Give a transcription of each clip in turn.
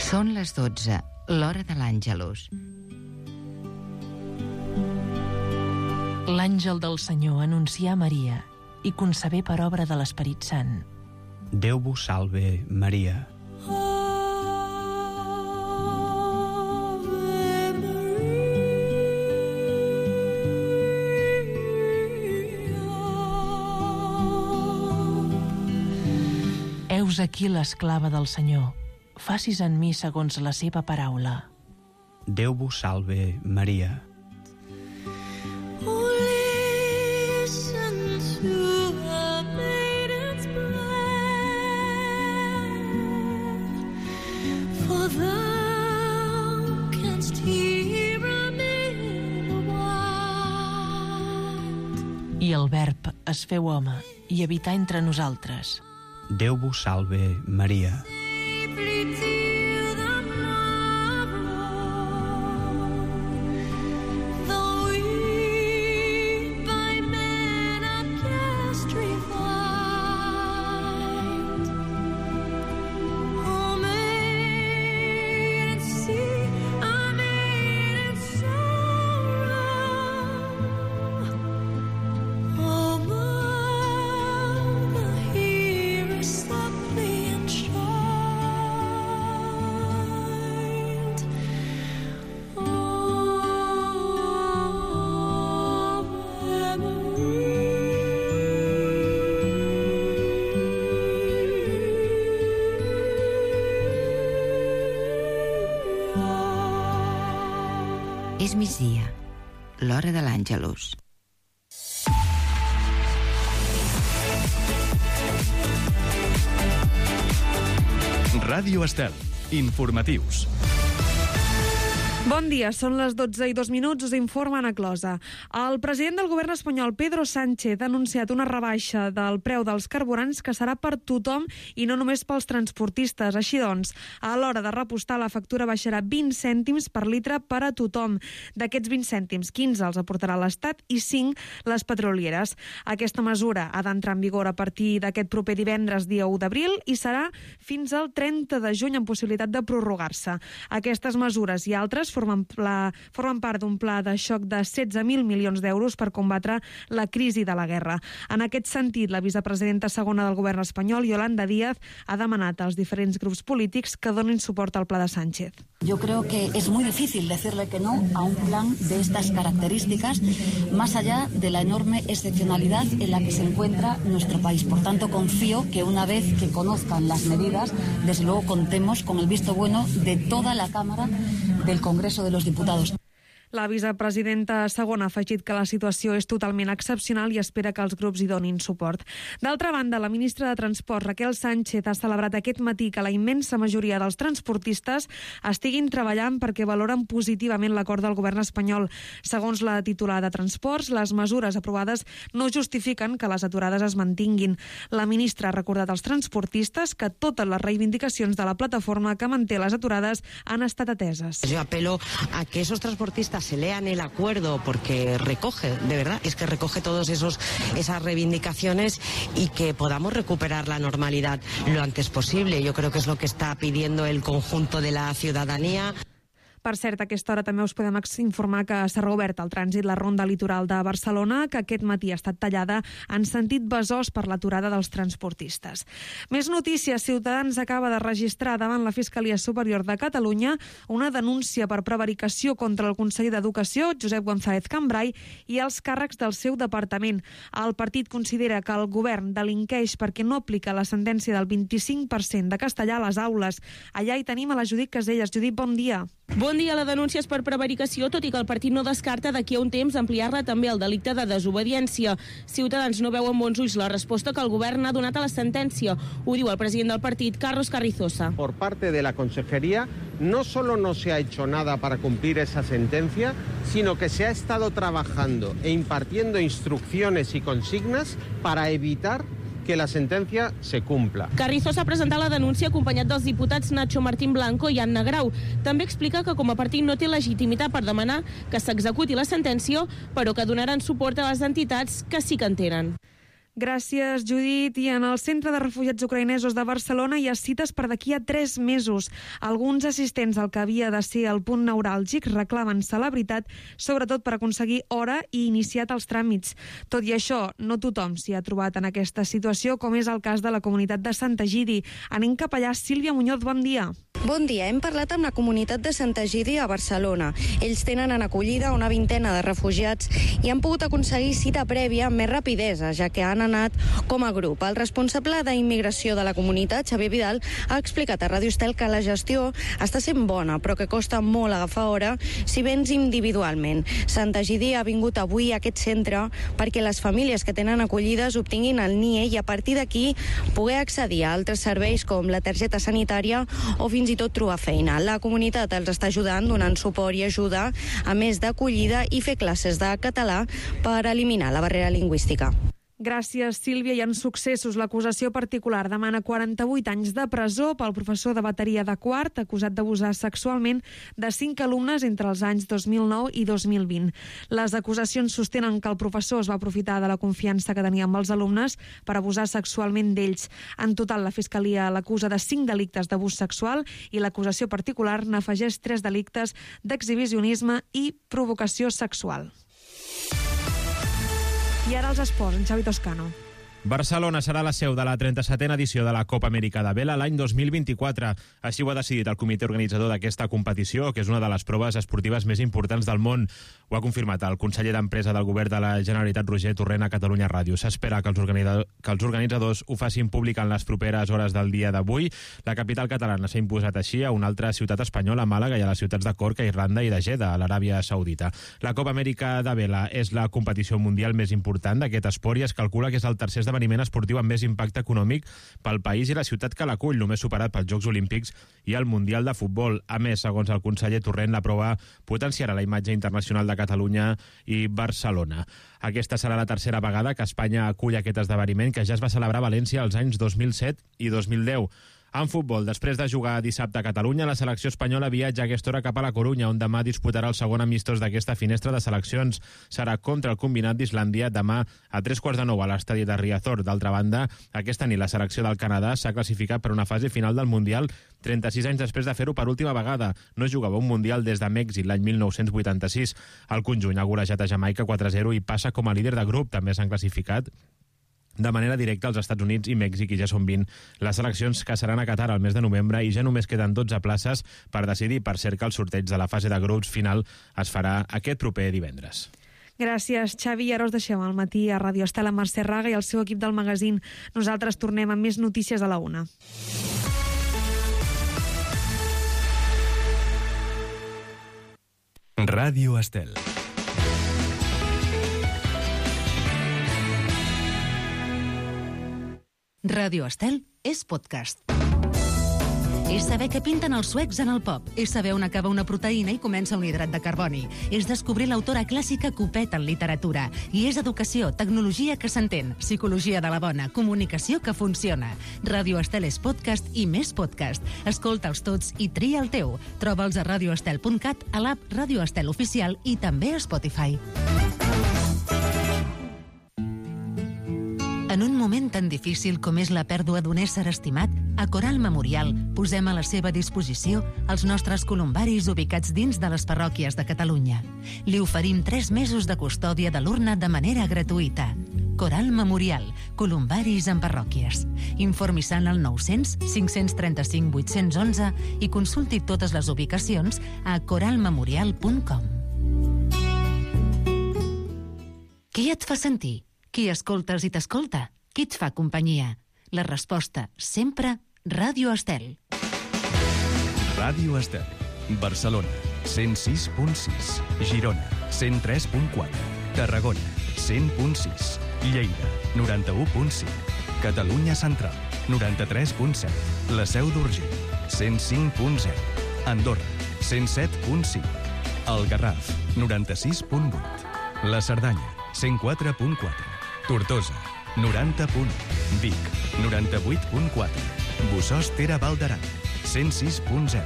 Són les 12, l'hora de l'Àngelus. L'àngel del Senyor anuncià a Maria i concebé per obra de l'Esperit Sant. Déu vos salve, Maria. Heus aquí l'esclava del Senyor. Facis en mi segons la seva paraula. Déu vos salve, Maria. I el Verb es feu home i habità entre nosaltres. Déu vos salve, Maria. És migdia, l'hora de l'Àngelus. Ràdio Estel, informatius. Bon dia, són les 12:02, us informa Ana Closa. El president del govern espanyol, Pedro Sánchez, ha anunciat una rebaixa del preu dels carburants que serà per tothom i no només pels transportistes. Així doncs, a l'hora de repostar, la factura baixarà 20 cèntims per litre per a tothom. D'aquests 20 cèntims, 15 els aportarà l'Estat i 5 les petrolieres. Aquesta mesura ha d'entrar en vigor a partir d'aquest proper divendres, dia 1 d'abril, i serà fins al 30 de juny amb possibilitat de prorrogar-se. Aquestes mesures i altres formen part d'un pla de xoc de 16.000 milions d'euros per combatre la crisi de la guerra. En aquest sentit, la vicepresidenta segona del govern espanyol, Yolanda Díaz, ha demanat als diferents grups polítics que donin suport al pla de Sánchez. Yo creo que es muy difícil decirle que no a un plan de estas características, más allá de la enorme excepcionalidad en la que se encuentra nuestro país. Por tanto, confío que una vez que conozcan las medidas, desde luego contemos con el visto bueno de toda la Cámara del Congreso de los Diputados. La vicepresidenta segona ha afegit que la situació és totalment excepcional i espera que els grups hi donin suport. D'altra banda, la ministra de Transport, Raquel Sánchez, ha celebrat aquest matí que la immensa majoria dels transportistes estiguin treballant perquè valoren positivament l'acord del govern espanyol. Segons la titular de Transports, les mesures aprovades no justifiquen que les aturades es mantinguin. La ministra ha recordat als transportistes que totes les reivindicacions de la plataforma que manté les aturades han estat ateses. Yo apelo a que esos transportistas se lean el acuerdo porque recoge, de verdad, es que recoge todas esas reivindicaciones y que podamos recuperar la normalidad lo antes posible. Yo creo que es lo que está pidiendo el conjunto de la ciudadanía. Per cert, a aquesta hora també us podem informar que s'ha reobert el trànsit la ronda litoral de Barcelona, que aquest matí ha estat tallada en sentit Besòs per l'aturada dels transportistes. Més notícies. Ciutadans acaba de registrar davant la Fiscalia Superior de Catalunya una denúncia per prevaricació contra el conseller d'Educació, Josep González Cambray, i els càrrecs del seu departament. El partit considera que el govern delinqueix perquè no aplica la sentència del 25% de castellà a les aules. Allà hi tenim a la Judit Caselles. Judit, bon dia. Bon dia. La denúncia és per prevaricació, tot i que el partit no descarta d'aquí a un temps ampliar-la també al delicte de desobediència. Ciutadans no veu amb bons ulls la resposta que el govern ha donat a la sentència. Ho diu el president del partit, Carlos Carrizosa. Por parte de la Consejería, no solo no se ha hecho nada para cumplir esa sentencia, sino que se ha estado trabajando e impartiendo instrucciones y consignas para evitar que la sentència se cumpla. Carrizosa ha presentat la denúncia acompanyat dels diputats Nacho Martín Blanco i Anna Grau. També explica que com a partit no té legitimitat per demanar que s'executi la sentència, però que donaran suport a les entitats que sí que en tenen. Gràcies, Judit. I en el Centre de Refugiats Ucraïnesos de Barcelona hi ha cites per d'aquí a 3 mesos. Alguns assistents al que havia de ser el punt neuràlgic reclamen celebritat, sobretot per aconseguir hora i iniciat els tràmits. Tot i això, no tothom s'hi ha trobat en aquesta situació, com és el cas de la comunitat de Sant Egidi. Anem cap allà. Sílvia Muñoz, bon dia. Bon dia. Hem parlat amb la comunitat de Sant Egidi a Barcelona. Ells tenen en acollida una vintena de refugiats i han pogut aconseguir cita prèvia amb més rapidesa, ja que han anat com a grup. El responsable d'immigració de la comunitat, Xavier Vidal, ha explicat a Ràdio Estel que la gestió està sent bona, però que costa molt agafar hora si vens individualment. Sant Egidi ha vingut avui a aquest centre perquè les famílies que tenen acollides obtinguin el NIE i a partir d'aquí poder accedir a altres serveis com la targeta sanitària o fins i tot trobar feina. La comunitat els està ajudant, donant suport i ajuda, a més d'acollida i fer classes de català per eliminar la barrera lingüística. Gràcies, Sílvia. I en successos, l'acusació particular demana 48 anys de presó pel professor de bateria de quart acusat d'abusar sexualment de 5 alumnes entre els anys 2009 i 2020. Les acusacions sostenen que el professor es va aprofitar de la confiança que tenia amb els alumnes per abusar sexualment d'ells. En total, la Fiscalia l'acusa de 5 delictes d'abús sexual i l'acusació particular n'afegeix 3 delictes d'exhibicionisme i provocació sexual. I ara els esports, en Xavi Toscano. Barcelona serà la seu de la 37a edició de la Copa Amèrica de Vela l'any 2024. Així ho ha decidit el comitè organitzador d'aquesta competició, que és una de les proves esportives més importants del món. Ho ha confirmat el conseller d'Empresa del Govern de la Generalitat, Roger Torrent, a Catalunya Ràdio. S'espera que els organitzadors ho facin públic en les properes hores del dia d'avui. La capital catalana s'ha imposat així a una altra ciutat espanyola, Màlaga, i a les ciutats de Corca, Irlanda, i de Jeddah, a l'Aràbia Saudita. La Copa Amèrica de Vela és la competició mundial més important d'aquest esport i es calcula que és el tercer esdeveniment esportiu amb més impacte econòmic pel país i la ciutat que l'acull, només superat pels Jocs Olímpics i el Mundial de Futbol. A més, segons el conseller Torrent, la prova potenciarà la imatge internacional de Catalunya i Barcelona. Aquesta serà la tercera vegada que Espanya acull aquest esdeveniment, que ja es va celebrar a València els anys 2007 i 2010. En futbol, després de jugar dissabte a Catalunya, la selecció espanyola viatja a aquesta hora cap a la Corunya, on demà disputarà el segon amistós d'aquesta finestra de seleccions. Serà contra el combinat d'Islàndia demà a 3:15 a l'estadi de Riazor. D'altra banda, aquesta nit la selecció del Canadà s'ha classificat per una fase final del Mundial 36 anys després de fer-ho per última vegada. No jugava un Mundial des de Mèxic l'any 1986. El conjunt ha golejat a Jamaica 4-0 i passa com a líder de grup. També s'han classificat de manera directa als Estats Units i Mèxic, i ja són 20 les seleccions que seran a Qatar al mes de novembre, i ja només queden 12 places per decidir. Per cert, que el sorteig de la fase de grups final es farà aquest proper divendres. Gràcies, Xavi. Ara us deixem al matí a Ràdio Estel amb Mercè Raga i el seu equip del magazín. Nosaltres tornem amb més notícies a la 1. Ràdio Estel. Ràdio Estel és podcast. És saber què pinten els suecs en el pop. És saber on acaba una proteïna i comença un hidrat de carboni. És descobrir l'autora clàssica Copet en literatura. I és educació, tecnologia que s'entén, psicologia de la bona, comunicació que funciona. Ràdio Estel és podcast i més podcast. Escolta'ls tots i tria el teu. Troba'ls a radioestel.cat, a l'app Ràdio Estel Oficial i també a Spotify. En un moment tan difícil com és la pèrdua d'un ésser estimat, a Coral Memorial posem a la seva disposició els nostres columbaris ubicats dins de les parròquies de Catalunya. Li oferim 3 mesos de custòdia de l'urna de manera gratuïta. Coral Memorial, columbaris en parròquies. Informi-se al 900 535 811 i consulti totes les ubicacions a coralmemorial.com. Qui et fa sentir? Qui escoltes i t'escolta? Qui et fa companyia? La resposta, sempre, Ràdio Estel. Ràdio Estel. Barcelona, 106.6. Girona, 103.4. Tarragona, 100.6. Lleida, 91.5. Catalunya Central, 93.7. La Seu d'Urgell, 105.0. Andorra, 107.5. El Garraf, 96.8. La Cerdanya, 104.4. Tortosa, 90.1. Vic, 98.4. Bossòst Tere Val d'Aran, 106.0.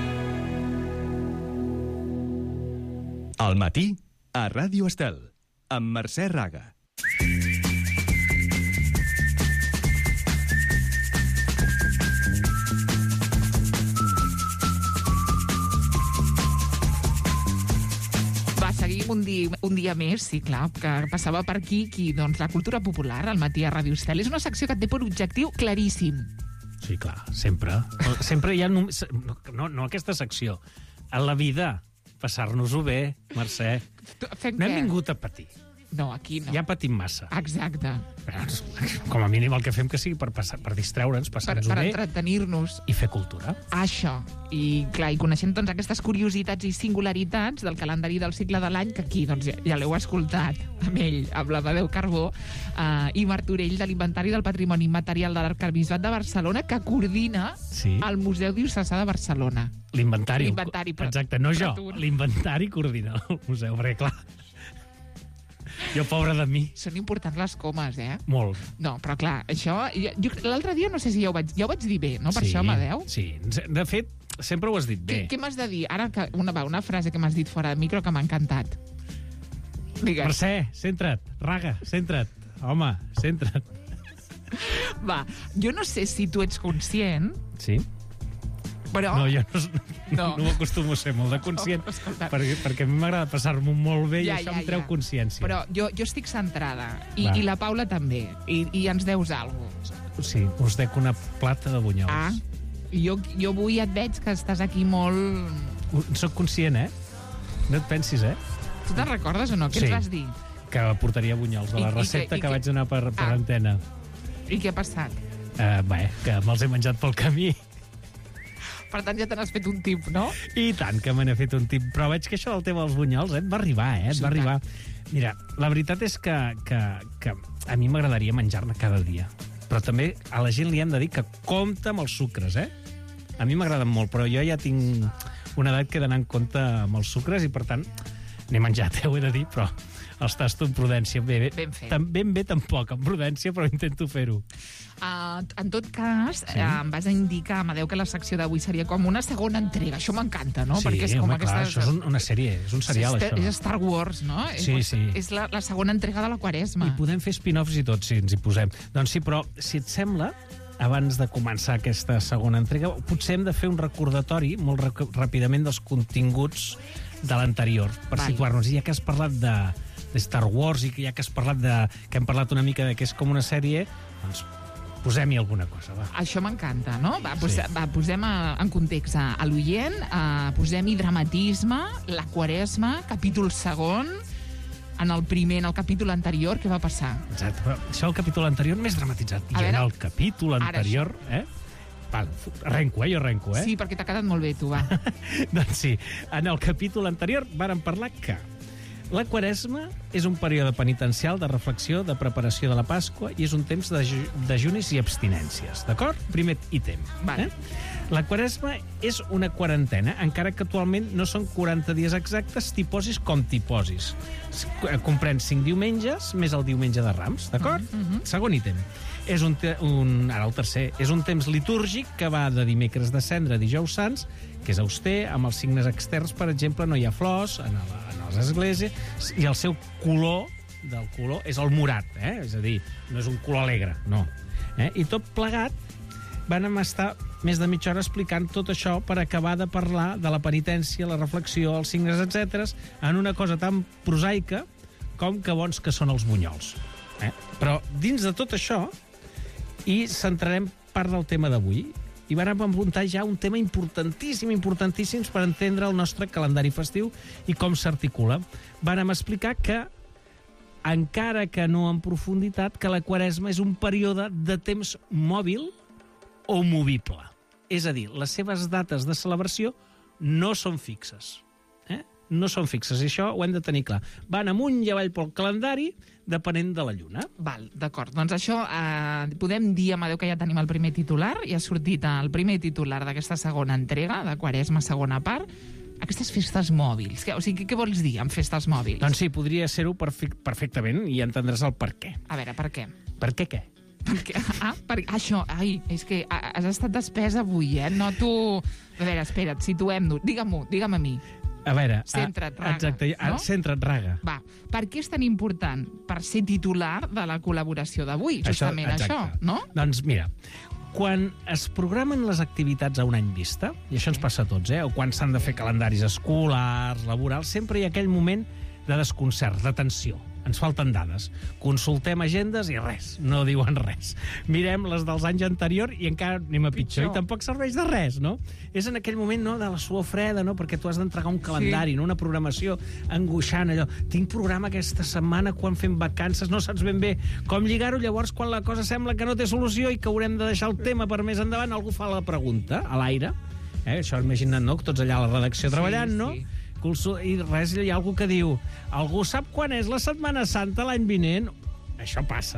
Al matí, a Ràdio Estel, amb Mercè Raga. Seguim un dia més, sí, clar, que passava per aquí, doncs, la cultura popular, al matí a Ràdio Estel. És una secció que té per objectiu claríssim. Sí, clar, sempre. Sempre hi ha... No aquesta secció. A la vida, passar-nos-ho bé, Mercè. No hem vingut a patir. No, aquí no. Ja patim massa. Exacte. Com a mínim el que fem que sigui per distraure'ns, passar-nos-ho bé. Per entretenir-nos. I fer cultura. Això. I, clar, i coneixent doncs, aquestes curiositats i singularitats del calendari del cicle de l'any, que aquí doncs, ja l'heu escoltat amb ell, amb l'Amadeu Carbó i Martorell, de l'Inventari del Patrimoni Immaterial de l'Arquebisbat de Barcelona, que coordina el Museu Diocesà de Barcelona. L'inventari. Però, exacte, no jo. L'inventari coordina el museu, perquè, clar... Jo, pobra de mi. Són importants les comes, Molt. No, però clar, això... L'altre dia no sé si ja ho vaig dir bé, no? Per això, Amadeu? Sí, de fet, sempre ho has dit bé. Què m'has de dir? Ara, una frase que m'has dit fora de micro que m'ha encantat. Digues. Mercè, centra't. Raga, centra't. Home, centra't. Va, jo no sé si tu ets conscient... Sí? Però... No, jo no acostumo a ser molt de conscient, perquè a mi m'agrada passar-m'ho molt bé i això em treu consciència. Però jo estic centrada, i la Paula també, i ens deus alguna cosa. Sí, us dec una plata de bunyols. Jo avui et veig que estàs aquí molt... Soc conscient, No et pensis, Tu te'n recordes o no? Què ens vas dir? Que portaria bunyols de la recepta que vaig anar per antena. I què ha passat? Que me'ls he menjat pel camí. Per tant, ja te n'has fet un tip, no? I tant que me n'he fet un tip. Però veig que això del tema dels bunyols et va arribar, Et va arribar. Mira, la veritat és que a mi m'agradaria menjar-ne cada dia. Però també a la gent li hem de dir que compta amb els sucres, A mi m'agraden molt, però jo ja tinc una edat que he d'anar en compte amb els sucres i, per tant, n'he menjat, ho he de dir, però els tasto amb prudència. Ben bé tampoc, amb prudència, però intento fer-ho. En tot cas, em vas indicar, Amadeu, que la secció d'avui seria com una segona entrega. Això m'encanta, no? Sí, perquè és com clar, això és una sèrie, és un serial, això. És Star Wars, no? Sí. És la segona entrega de la Quaresma. I podem fer spin-offs i tot, si ens hi posem. Doncs sí, però, si et sembla, abans de començar aquesta segona entrega, potser hem de fer un recordatori molt ràpidament dels continguts de l'anterior, per situar-nos. Ja que has parlat de Star Wars i ja que has parlat que hem parlat una mica de que és com una sèrie, doncs posem-hi alguna cosa, va. Això m'encanta, no? Posem en context a l'oient, posem-hi dramatisme, la Quaresma, capítol segon, en el capítol anterior, què va passar? Exacte, però això el capítol anterior més dramatitzat. I en el capítol anterior... Arrenco, jo arrenco, Sí, perquè t'ha quedat molt bé, tu, va. Doncs sí, en el capítol anterior vàrem parlar que la Quaresma és un període penitencial de reflexió, de preparació de la Pasqua i és un temps d'ajunis i abstinències, d'acord? Primer ítem. La Quaresma és una quarantena, encara que actualment no són 40 dies exactes, t'hi posis com t'hi posis. Comprèn 5 diumenges més el diumenge de Rams, d'acord? Segon ítem. Ara el tercer. És un temps litúrgic que va de dimecres de Cendra a dijous Sants, que és auster, amb els signes externs, per exemple, no hi ha flors en les esglésies, i el seu color és el morat, és a dir, no és un color alegre, no. I tot plegat van estar més de mitja hora explicant tot això per acabar de parlar de la penitència, la reflexió, els signes, etc., en una cosa tan prosaica com que bons que són els bunyols. Però dins de tot això hi centrarem part del tema d'avui i vàrem apuntar ja un tema importantíssim per entendre el nostre calendari festiu i com s'articula. Vàrem explicar que, encara que no en profunditat, que la Quaresma és un període de temps mòbil o movible. És a dir, les seves dates de celebració no són fixes. No són fixes, i això ho hem de tenir clar. Van amunt i avall pel calendari, depenent de la lluna. Val, d'acord. Doncs això podem dir, Amadeu, que ja tenim el primer titular, i ha sortit el primer titular d'aquesta segona entrega, de Quaresma, segona part, aquestes festes mòbils. O sigui, què vols dir amb festes mòbils? Doncs sí, podria ser-ho perfectament, i entendràs el per què. A veure, per què? Per què què? Això, és que has estat despesa avui, Noto... A veure, espera't, situem-nos. Digue'm a mi. A veure... Centra't, Raga. Exacte, no? Centra't, Raga. Va, per què és tan important? Per ser titular de la col·laboració d'avui, justament això, no? Doncs mira, quan es programen les activitats a un any vista, i això ens passa a tots, o quan s'han de fer calendaris escolars, laborals, sempre hi ha aquell moment de desconcert, de tensió. Ens falten dades. Consultem agendes i res, no diuen res. Mirem les dels anys anteriors i encara anem a pitjor. I tampoc serveix de res, no? És en aquell moment, no?, de la suor freda, no?, perquè tu has d'entregar un calendari, no?, una programació angoixant, allò. Tinc programa aquesta setmana quan fem vacances, no saps ben bé com lligar-ho, llavors quan la cosa sembla que no té solució i que haurem de deixar el tema per més endavant, algú fa la pregunta a l'aire. Això imagina't, no?, tots allà a la redacció treballant, no? I res, hi ha algú que diu algú sap quan és la Setmana Santa l'any vinent? Això passa.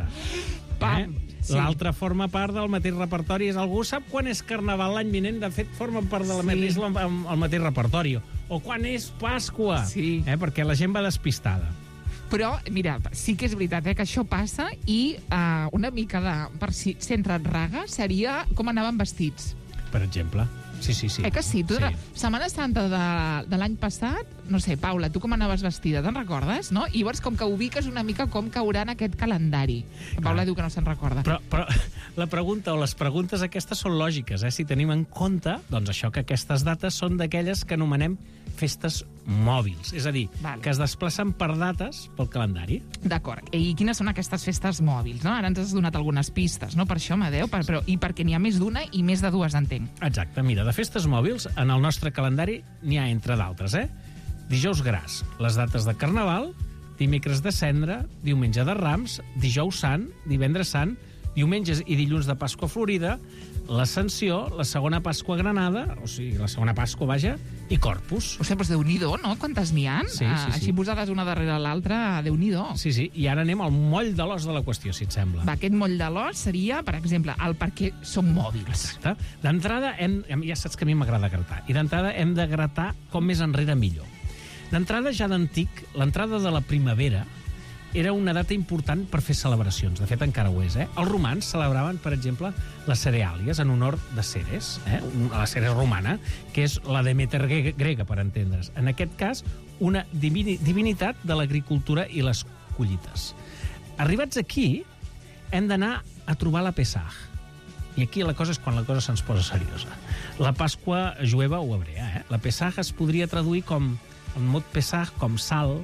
L'altra forma part del mateix repertori és algú sap quan és Carnaval l'any vinent? De fet, forma part del mateix repertori. O quan és Pasqua? Perquè la gent va despistada. Però, mira, sí que és veritat que això passa i una mica de... Per si Centra't, Raga, seria com anaven vestits. Per exemple. Sí. Que sí? Tu, Setmana Santa de l'any passat, no sé, Paula, tu com anaves vestida, te'n recordes, no? I llavors com que ubiques una mica com caurà en aquest calendari. Paula diu que no se'n recorda. Però la pregunta o les preguntes aquestes són lògiques, si tenim en compte, doncs això, que aquestes dates són d'aquelles que anomenem festes mòbils, és a dir, que es desplacen per dates pel calendari. D'acord. I quines són aquestes festes mòbils, no? Ara ens has donat algunes pistes, no? Per això, Amadeu, i perquè n'hi ha més d'una i més de dues, entenc. Exacte. Mira, de festes mòbils, en el nostre calendari n'hi ha entre d'altres, Dijous Gras, les dates de Carnaval, dimecres de Cendra, diumenge de Rams, dijous Sant, divendres Sant, diumenges i dilluns de Pasqua Florida, l'Ascensió, la segona Pasqua a Granada, o sigui, la segona Pasqua, vaja, i Corpus. O sigui, doncs Déu-n'hi-do, no? Quantes n'hi ha? Sí. Així posades una darrere l'altra, Déu-n'hi-do. Sí, i ara anem al moll de l'os de la qüestió, si et sembla. Va, aquest moll de l'os seria, per exemple, el per què són mòbils. Exacte. D'entrada, ja saps que a mi m'agrada gratar, i d'entrada hem de gratar com més enrere millor. D'entrada, ja d'antic, l'entrada de la primavera era una data important per fer celebracions. De fet, encara ho és. Els romans celebraven, per exemple, les Cereàlies en honor de Ceres, la Ceres romana, que és la Demeter grega, per entendre's. En aquest cas, una divinitat de l'agricultura i les collites. Arribats aquí, hem d'anar a trobar la Pesach. I aquí la cosa és quan la cosa se'ns posa seriosa. La Pasqua jueva o hebrea. La Pesach es podria traduir com el mot Pesach, com sal,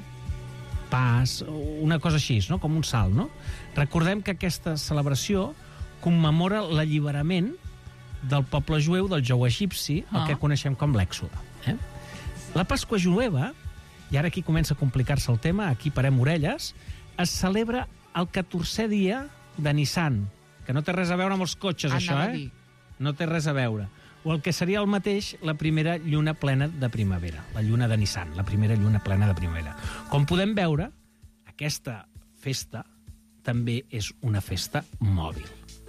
pas, una cosa així, no? Com un salt, no? Recordem que aquesta celebració commemora l'alliberament del poble jueu, del jou egipci, el que coneixem com l'Èxode. La Pasqua jueva, i ara aquí comença a complicar-se el tema, aquí parem orelles, es celebra el 14è dia de Nissan, que no té res a veure amb els cotxes, això, No té res a veure. O el que seria el mateix, la primera lluna plena de primavera, la lluna de Nissan, la primera lluna plena de primavera. Com podem veure, aquesta festa també és una festa mòbil.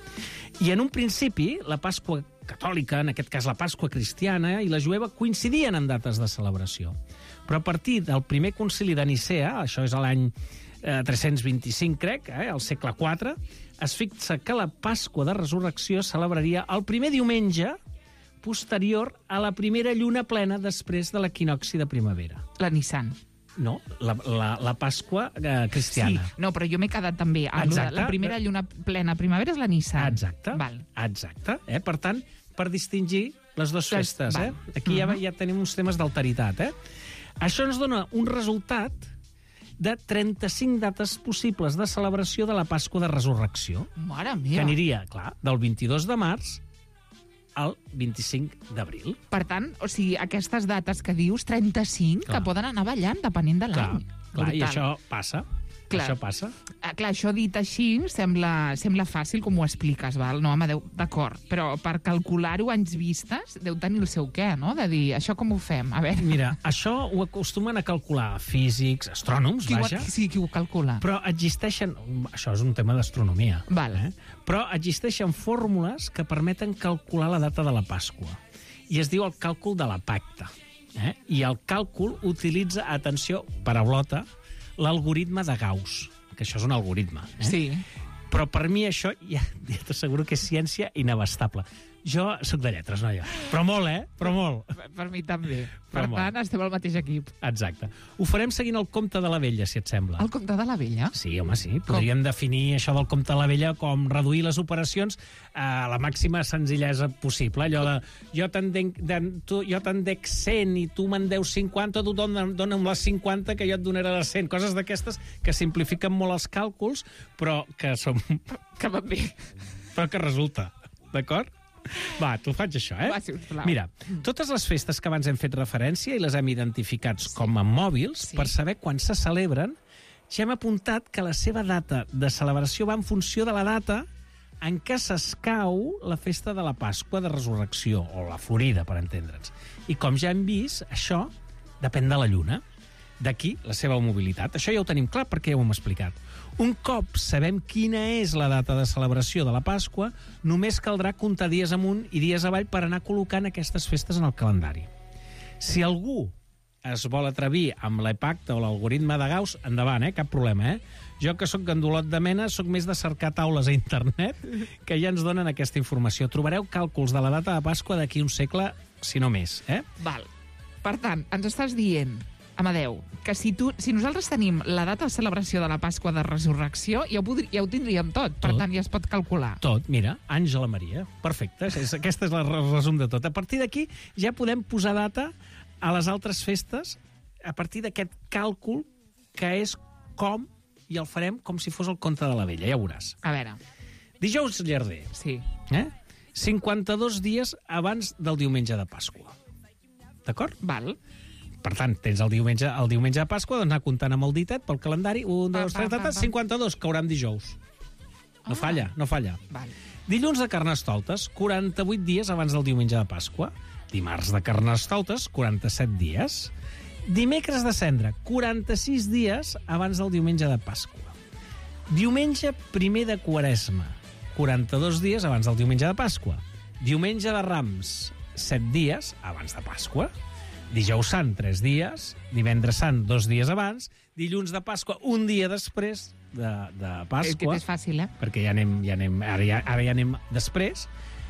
I en un principi, la Pasqua catòlica, en aquest cas la Pasqua cristiana, i la jueva coincidien en dates de celebració. Però a partir del primer concili de Nicea, això és l'any 325, crec, al segle IV, es fixa que la Pasqua de Resurrecció celebraria el primer diumenge posterior a la primera lluna plena després de l'equinoxi de primavera. La Nissan. No, la Pasqua cristiana. Sí, no, però jo m'he quedat també. La primera lluna plena primavera és la Nissan. Exacte. Exacte. Per tant, per distingir les dues festes. Aquí ja tenim uns temes d'alteritat. Això ens dona un resultat de 35 dates possibles de celebració de la Pasqua de Resurrecció. Mare meva! Que aniria, clar, del 22 de març al 25 d'abril. Per tant, o sigui, aquestes dates que dius, 35, que poden anar ballant depenent de l'any. Clar, i això passa. Això passa. Clar, això dit així sembla fàcil com ho expliques, val? No, Amadeu, d'acord, però per calcular-ho anys vistes deu tenir el seu què, no? De dir, això com ho fem? A veure... Mira, això ho acostumen a calcular físics, astrònoms, vaja. Sí, qui ho calcula. Però existeixen... Això és un tema d'astronomia. Val. Però existeixen fórmules que permeten calcular la data de la Pasqua. I es diu el càlcul de la pacta. I el càlcul utilitza, atenció, paraulota, l'algoritme de Gauss, que això és un algoritme. Sí. Però per mi això ja t'asseguro que és ciència inabastable. Jo sóc de lletres, noia. Però molt, Però molt. Per mi també. Per Però tant, estem al mateix equip. Exacte. Ho farem seguint el Comte de la Vella, si et sembla. El Comte de la Vella? Sí, home, sí. Podríem definir això del Comte de la Vella com reduir les operacions a la màxima senzillesa possible. Allò de jo te'n dec 100 i tu me'n deus 50, tu dona'm les 50 que jo et donaré les 100. Coses d'aquestes que simplifiquen molt els càlculs, però que són... Que van bé. Però que resulta, d'acord? Va, t'ho faig això, Va, sisplau. Mira, totes les festes que abans hem fet referència i les hem identificats com a mòbils, per saber quan se celebren, ja hem apuntat que la seva data de celebració va en funció de la data en què s'escau la festa de la Pasqua de Resurrecció, o la Florida, per entendre'ns. I com ja hem vist, això depèn de la lluna. D'aquí la seva mobilitat. Això ja ho tenim clar perquè ja ho hem explicat. Un cop sabem quina és la data de celebració de la Pasqua, només caldrà comptar dies amunt i dies avall per anar col·locant aquestes festes en el calendari. Si algú es vol atrevir amb l'EPACTA o l'algoritme de Gauss, endavant, cap problema, Jo, que sóc gandolot de mena, sóc més de cercar taules a internet que ja ens donen aquesta informació. Trobareu càlculs de la data de Pasqua d'aquí un segle, si no més, Val. Per tant, ens estàs dient, Amadeu, que si nosaltres tenim la data de celebració de la Pasqua de Resurrecció, ja ho tindríem tot. Per tant, ja es pot calcular. Tot, mira, Àngela Maria. Perfecte, aquesta és el resum de tot. A partir d'aquí ja podem posar data a les altres festes a partir d'aquest càlcul que és com, i el farem com si fos el conte de la vella, ja ho veuràs. A veure. Dijous llarder. Sí. 52 dies abans del diumenge de Pasqua. D'acord? Val. Per tant, tens el diumenge de Pasqua, doncs anar comptant amb el ditet pel calendari, 1, 2, 3, 52, caurà en dijous. No falla, no falla. Val. Dilluns de Carnestoltes, 48 dies abans del diumenge de Pasqua. Dimarts de Carnestoltes, 47 dies. Dimecres de Cendra, 46 dies abans del diumenge de Pasqua. Diumenge primer de Quaresma, 42 dies abans del diumenge de Pasqua. Diumenge de Rams, 7 dies abans de Pasqua. Dijous Sant, 3 dies. Divendres Sant, 2 dies abans. Dilluns de Pasqua, un dia després de Pasqua. És fàcil, Perquè ara ja anem després.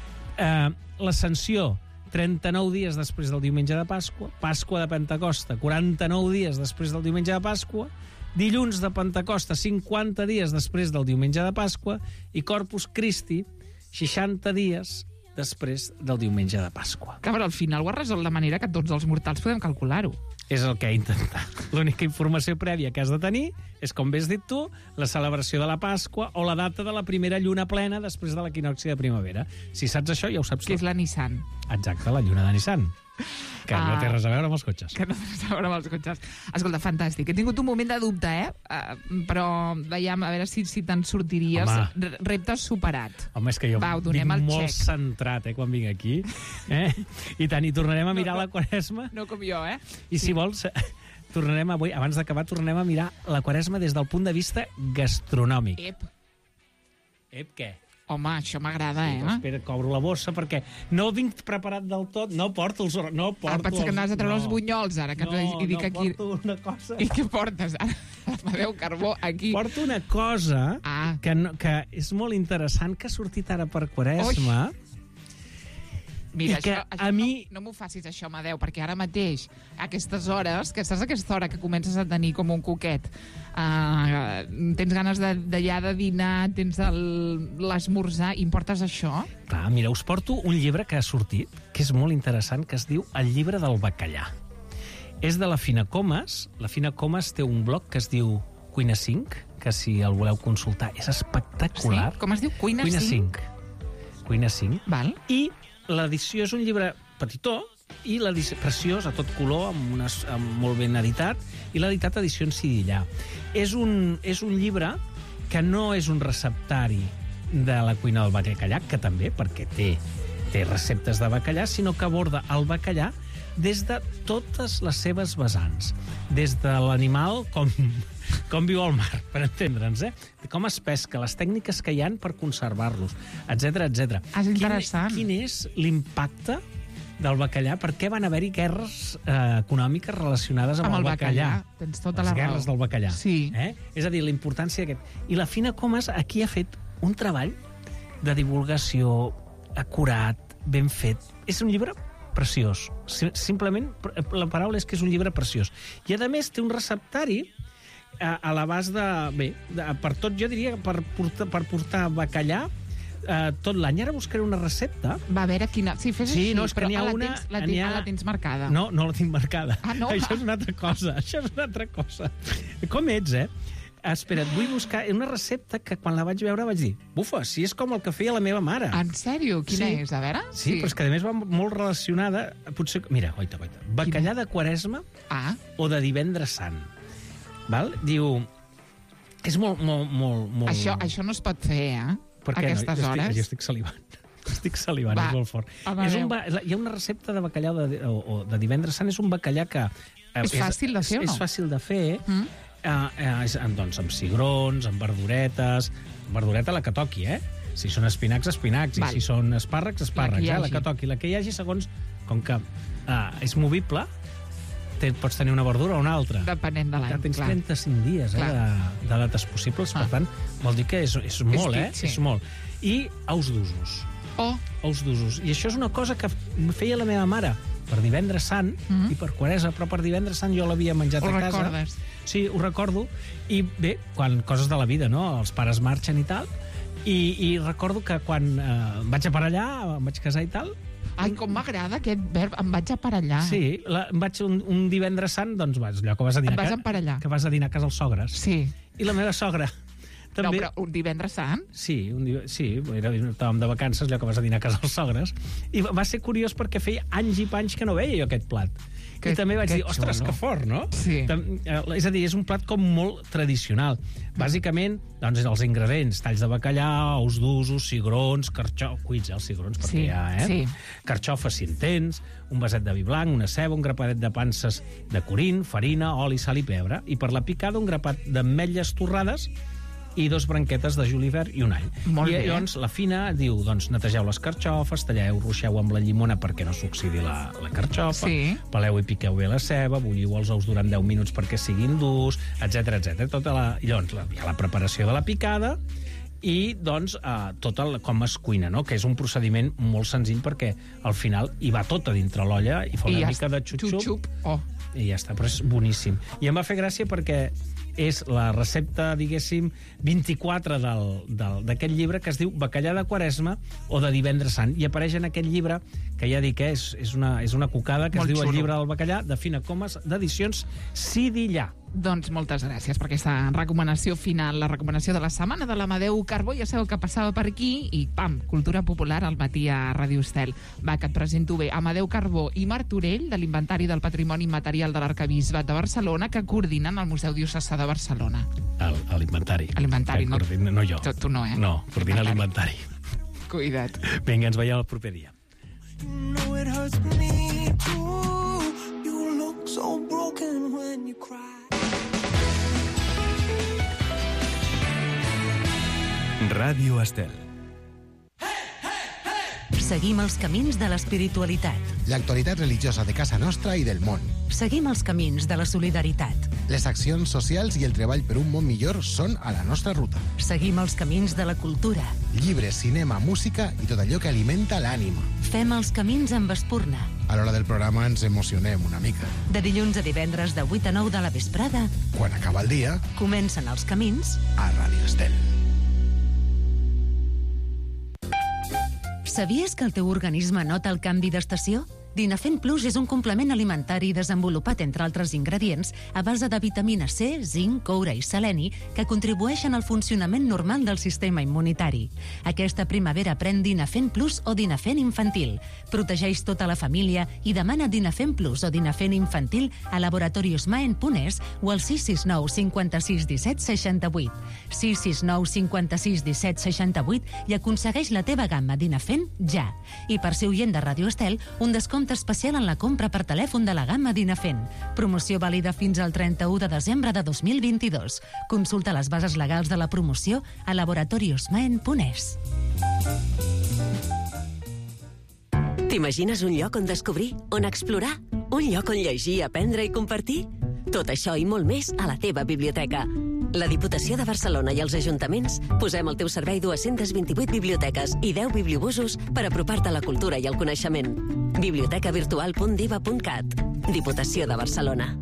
L'Ascensió, 39 dies després del diumenge de Pasqua. Pasqua de Pentecosta, 49 dies després del diumenge de Pasqua. Dilluns de Pentecosta, 50 dies després del diumenge de Pasqua. I Corpus Christi, 60 dies després del diumenge de Pasqua. Que, però al final ho has resolt de manera que tots els mortals podem calcular-ho. És el que he intentat. L'única informació prèvia que has de tenir és, com bé has dit tu, la celebració de la Pasqua o la data de la primera lluna plena després de l'equinocci de primavera. Si saps això, ja ho saps. Que és la Nissan. Exacte, la lluna de Nissan. Que no té res a veure amb els cotxes. Que no té res a veure amb els cotxes. Escolta, fantàstic. He tingut un moment de dubte, però veiem a veure si te'n sortiries. Repte superat. Home, és que jo vinc molt centrat quan vinc aquí. I tant, i tornarem a mirar la Quaresma. No com jo, I si vols, tornarem avui, abans d'acabar, tornem a mirar la Quaresma des del punt de vista gastronòmic. Ep, què? Home, això m'agrada, Espera, cobro la bossa, perquè no vinc preparat del tot, no porto els... Pensa que anaves a treure els bunyols, ara, que aquí... Porto una cosa... I què portes, ara? Amadeu Carbó, aquí... Porto una cosa que és molt interessant, que ha sortit ara per Quaresma... Mira, no m'ho facis això, Amadeu, perquè ara mateix, a aquestes hores, que saps aquesta hora que comences a tenir com un coquet, tens ganes de dinar, tens l'esmorzar, i em portes això? Clar, mira, us porto un llibre que ha sortit, que és molt interessant, que es diu El llibre del bacallà. És de la Fina Comas. La Fina Comas té un blog que es diu Cuina 5, que si el voleu consultar és espectacular. Sí? Com es diu? Cuina 5? Cuina 5. Val. I l'edició és un llibre petitó i l'edició preciós, a tot color, amb molt ben editat, i l'ha editat Edicions Sidillà. És un llibre que no és un receptari de la cuina del bacallà, que també, perquè té receptes de bacallà, sinó que aborda el bacallà des de totes les seves vessants. Des de l'animal, com viu al mar, per entendre'ns, com es pesca, les tècniques que hi han per conservar-los, etc etc. És interessant. Quin és l'impacte del bacallà? Per què van haver-hi guerres econòmiques relacionades amb el bacallà? Tens tota la raó. Les guerres del bacallà. Sí. És a dir, la importància d'aquest. I la Fina Comas aquí ha fet un treball de divulgació acurat, ben fet. És un llibre preciós. Simplement, la paraula és que és un llibre preciós. I, a més, té un receptari a l'abast per tot, jo diria, per portar bacallà tot l'any. Ara buscaré una recepta. Va, a veure quina... Sí, fes així, no, és que però n'hi ha una... la tens marcada. No la tinc marcada. Ah, no? Això és una altra cosa. Com ets, Espera't, vull buscar una recepta que quan la vaig veure vaig dir, bufa, si és com el que feia la meva mare. En sèrio? Quina és? A veure? Sí, però és que a més va molt relacionada... Potser... Mira, oita. Bacallà de Quaresma o de Divendres Sant. Val? Diu... És molt... Això no es pot fer, Per què? Aquestes hores. Jo estic salivant. És molt fort. Hi ha una recepta de bacallà o de Divendres Sant, és un bacallà que... És fàcil de fer o no? És fàcil de fer, doncs amb cigrons, amb verduretes, verdureta la que toqui, Si són espinacs, espinacs, i si són espàrrecs, espàrrecs, la que toqui. La que hi hagi, segons, com que és movible, pots tenir una verdura o una altra. Depenent de l'any, tens 35 dies de dates possibles, per tant, vol dir que és molt, és molt. I ous d'usos. Ous d'usos. I això és una cosa que feia la meva mare per Divendres Sant i per Quaresma, però per Divendres Sant jo l'havia menjat a casa. Ho recordes? Sí, ho recordo. I bé, coses de la vida, no? Els pares marxen i tal. I recordo que quan vaig a per allà, em vaig casar i tal... Ai, com m'agrada aquest verb, em vaig a per allà. Sí, em vaig un Divendres Sant, doncs allò que vas a dinar... Em vas a per allà. Que vas a dinar a casa els sogres. Sí. I la meva sogra... No, però un Divendres Sant? Sí, estàvem de vacances, allò que vas a dinar a casa els sogres, i va ser curiós perquè feia anys i panys que no veia jo aquest plat. I també vaig dir, ostres, que fort, no? Sí. És a dir, és un plat com molt tradicional. Bàsicament, doncs, els ingredients, talls de bacallà, ous d'usos, cigrons, cuits, els cigrons, perquè hi ha, carxofes si en tens, un vaset de vi blanc, una ceba, un grapadet de panses de corint, farina, oli, sal i pebre, i per la picada un grapat d'ametlles torrades i 2 branquetes de julivert i un all. I llavors la fina diu, doncs netegeu les carxofes, talleu, ruixeu amb la llimona perquè no s'oxidi la carxofa, peleu i piqueu bé la ceba, bulliu els ous durant 10 minuts perquè siguin durs, etc. Llavors hi ha la preparació de la picada i doncs tot com es cuina, no? Que és un procediment molt senzill perquè al final hi va tot a dintre l'olla i fa una mica de xup-xup i ja està, però és boníssim. I em va fer gràcia perquè és la recepta, diguéssim, 24 d'aquest llibre que es diu Bacallà de Quaresma o de Divendres Sant. I apareix en aquest llibre, que ja dic, és una cucada, que es diu El llibre del bacallà, de Fina Comas, d'edicions Sidillà. Doncs moltes gràcies per aquesta recomanació final, la recomanació de la setmana de l'Amadeu Carbó. Ja sabeu que passava per aquí i, pam, cultura popular al matí a Ràdio Estel. Va, que et presento bé Amadeu Carbó i Martorell, de l'Inventari del Patrimoni Immaterial de l'Arquebisbat de Barcelona, que coordinen el Museu Diocesà de Barcelona. L'Inventari. L'Inventari, no? No jo. Tu no, No, coordina l'Inventari. Cuida't. Vinga, ens veiem el proper dia. No, it hurts me too. You look so broken when you cry. Ràdio Estel. Seguim els camins de l'espiritualitat. L'actualitat religiosa de casa nostra i del món. Seguim els camins de la solidaritat. Les accions socials i el treball per un món millor són a la nostra ruta. Seguim els camins de la cultura. Llibres, cinema, música i tot allò que alimenta l'ànima. Fem els camins amb Espurna. A l'hora del programa ens emocionem una mica. De dilluns a divendres de 8 a 9 de la vesprada. Quan acaba el dia, comencen els camins a Ràdio Estel. Sabies que el teu organisme nota el canvi d'estació? Dinafent Plus és un complement alimentari desenvolupat, entre altres ingredients, a base de vitamina C, zinc, coure i seleni, que contribueixen al funcionament normal del sistema immunitari. Aquesta primavera pren Dinafent Plus o Dinafent Infantil. Protegeix tota la família i demana Dinafent Plus o Dinafent Infantil a laboratoriosmaen.es o al 669 56 17 68. 669 56 17 68 i aconsegueix la teva gamma Dinafent ja. I per ser oient de Ràdio Estel, un descompte especial en la compra per telèfon de la gamma Dinafent. Promoció vàlida fins al 31 de desembre de 2022. Consulta les bases legals de la promoció a laboratoriosmaen.es. T'imagines un lloc on descobrir, on explorar? Un lloc on llegir, aprendre i compartir? Tot això i molt més a la teva biblioteca. La Diputació de Barcelona i els ajuntaments posem al teu servei 228 biblioteques i 10 bibliobusos per apropar-te a la cultura i al coneixement. bibliotecavirtual.diva.cat. Diputació de Barcelona.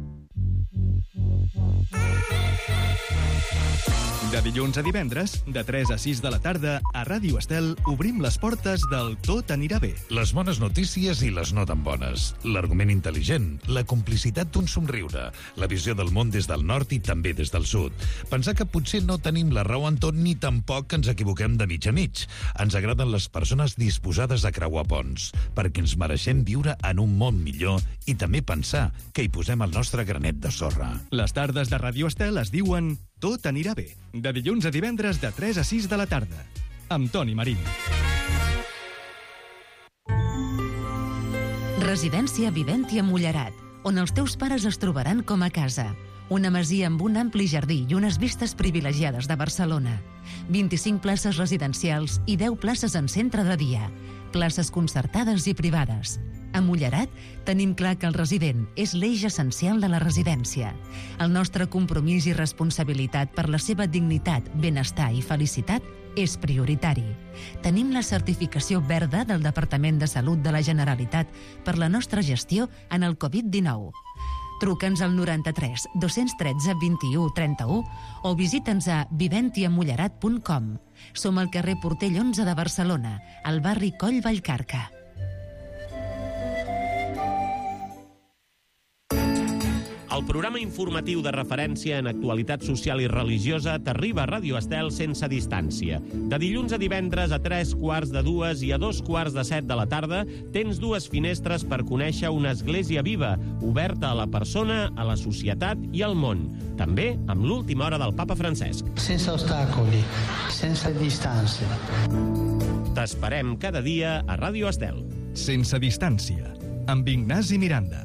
De dilluns a divendres, de 3 a 6 de la tarda, a Ràdio Estel obrim les portes del Tot anirà bé. Les bones notícies i les no tan bones. L'argument intel·ligent, la complicitat d'un somriure, la visió del món des del nord i també des del sud. Pensar que potser no tenim la raó en tot ni tampoc ens equivoquem de mig a mig. Ens agraden les persones disposades a creuar ponts, perquè ens mereixem viure en un món millor i també pensar que hi posem el nostre granet de sorra. Les tardes de Ràdio Estel es diuen Tot anirà bé. De dilluns a divendres de 3 a 6 de la tarda. Amb Toni Marín. Residència Viventia Mullerat, on els teus pares es trobaran com a casa. Una masia amb un ampli jardí i unes vistes privilegiades de Barcelona. 25 places residencials i 10 places en centre de dia. Places concertades i privades. A Mullerat tenim clar que el resident és l'eix essencial de la residència. El nostre compromís i responsabilitat per la seva dignitat, benestar i felicitat és prioritari. Tenim la certificació verda del Departament de Salut de la Generalitat per la nostra gestió en el Covid-19. Truca'ns al 93 213 21 31 o visita'ns a viventiamullerat.com. Som al carrer Portell 11 de Barcelona, al barri Coll Vallcarca. El programa informatiu de referència en actualitat social i religiosa t'arriba a Ràdio Estel sense distància. De dilluns a divendres a 3:45 i a 2:45 de la tarda tens dues finestres per conèixer una església viva, oberta a la persona, a la societat i al món. També amb l'última hora del papa Francesc. Sense ostacoli, sense distància. T'esperem cada dia a Ràdio Estel. Sense distància, amb Ignasi Miranda.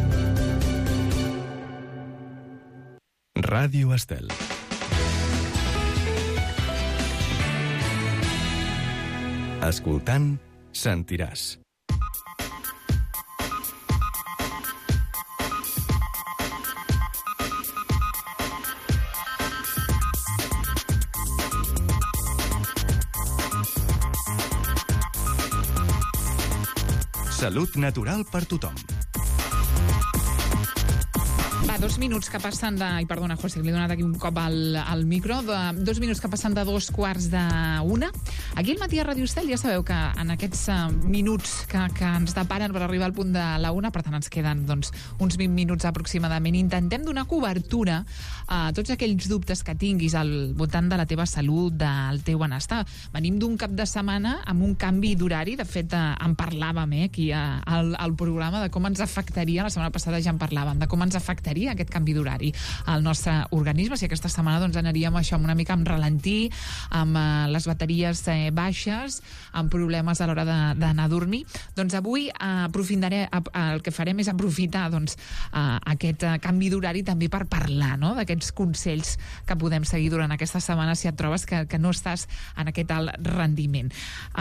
Ràdio Estel. Escoltant, sentiràs. Salut natural per tothom. Va, 2 minuts que passen de... Ai, perdona, José, li he donat aquí un cop al micro. 2 minuts que passen de 2:45. Aquí al matí a Ràdio Estel ja sabeu que en aquests minuts que ens deparen per arribar al punt de la 1, per tant ens queden doncs, uns 20 minuts aproximadament, intentem donar cobertura a tots aquells dubtes que tinguis al voltant de la teva salut, del teu benestar. Venim d'un cap de setmana amb un canvi d'horari. De fet, en parlàvem aquí al programa de com ens afectaria, la setmana passada ja en parlàvem, de com ens afectaria aquest canvi d'horari al nostre organisme, si aquesta setmana doncs, anaríem això una mica amb ralentí, amb les bateries baixes, amb problemes a l'hora d'anar a dormir. Doncs avui el que farem és aprofitar doncs, aquest canvi d'horari també per parlar, no?, d'aquests consells que podem seguir durant aquesta setmana si et trobes que no estàs en aquest alt rendiment.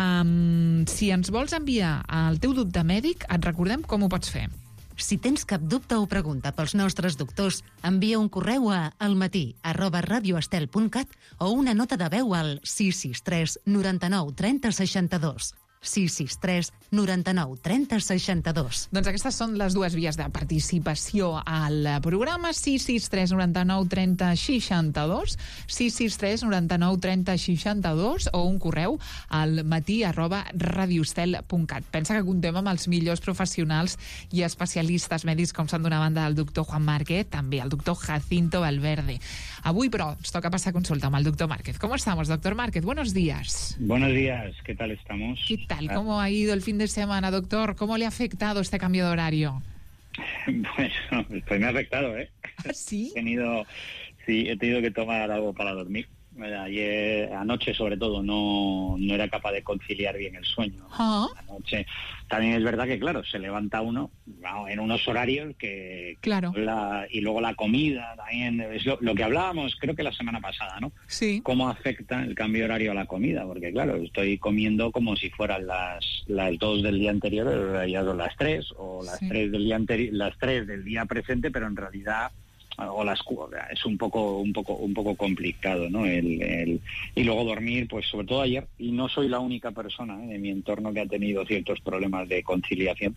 Si ens vols enviar el teu dubte mèdic, et recordem com ho pots fer. Si tens cap dubte o pregunta pels nostres doctors, envia un correu a almatí@radioestel.cat o una nota de veu al 663 99 30 62. 663 99 30 62. Doncs aquestes són les dues vies de participació al programa. 663 99 30 62, 663 99 30 62 o un correu al matí@radioestel.cat. Pensa que contem amb els millors professionals i especialistes mèdics, com són d'una banda el doctor Juan Márquez, també el doctor Jacinto Valverde. Avui, però, ens toca passar consulta amb el doctor Márquez. ¿Cómo estamos, doctor Márquez? Buenos días. Buenos días, ¿qué tal estamos? ¿Qué tal? ¿Cómo ha ido el fin de semana, doctor? ¿Cómo le ha afectado este cambio de horario? Bueno, pues me ha afectado, ¿eh? ¿Sí? He tenido que tomar algo para dormir. Ayer, anoche sobre todo, no era capaz de conciliar bien el sueño. Anoche. También es verdad que, claro, se levanta uno en unos horarios que... Claro. Y luego la comida también, es lo que hablábamos, creo que la semana pasada, ¿no? Sí. Cómo afecta el cambio de horario a la comida, porque, claro, estoy comiendo como si fueran las 2 del día anterior, ya son las 3, o las 3 del día anterior, las 3 del día presente, pero en realidad es un poco complicado, ¿no? Y luego dormir, pues sobre todo ayer, y no soy la única persona en mi entorno que ha tenido ciertos problemas de conciliación.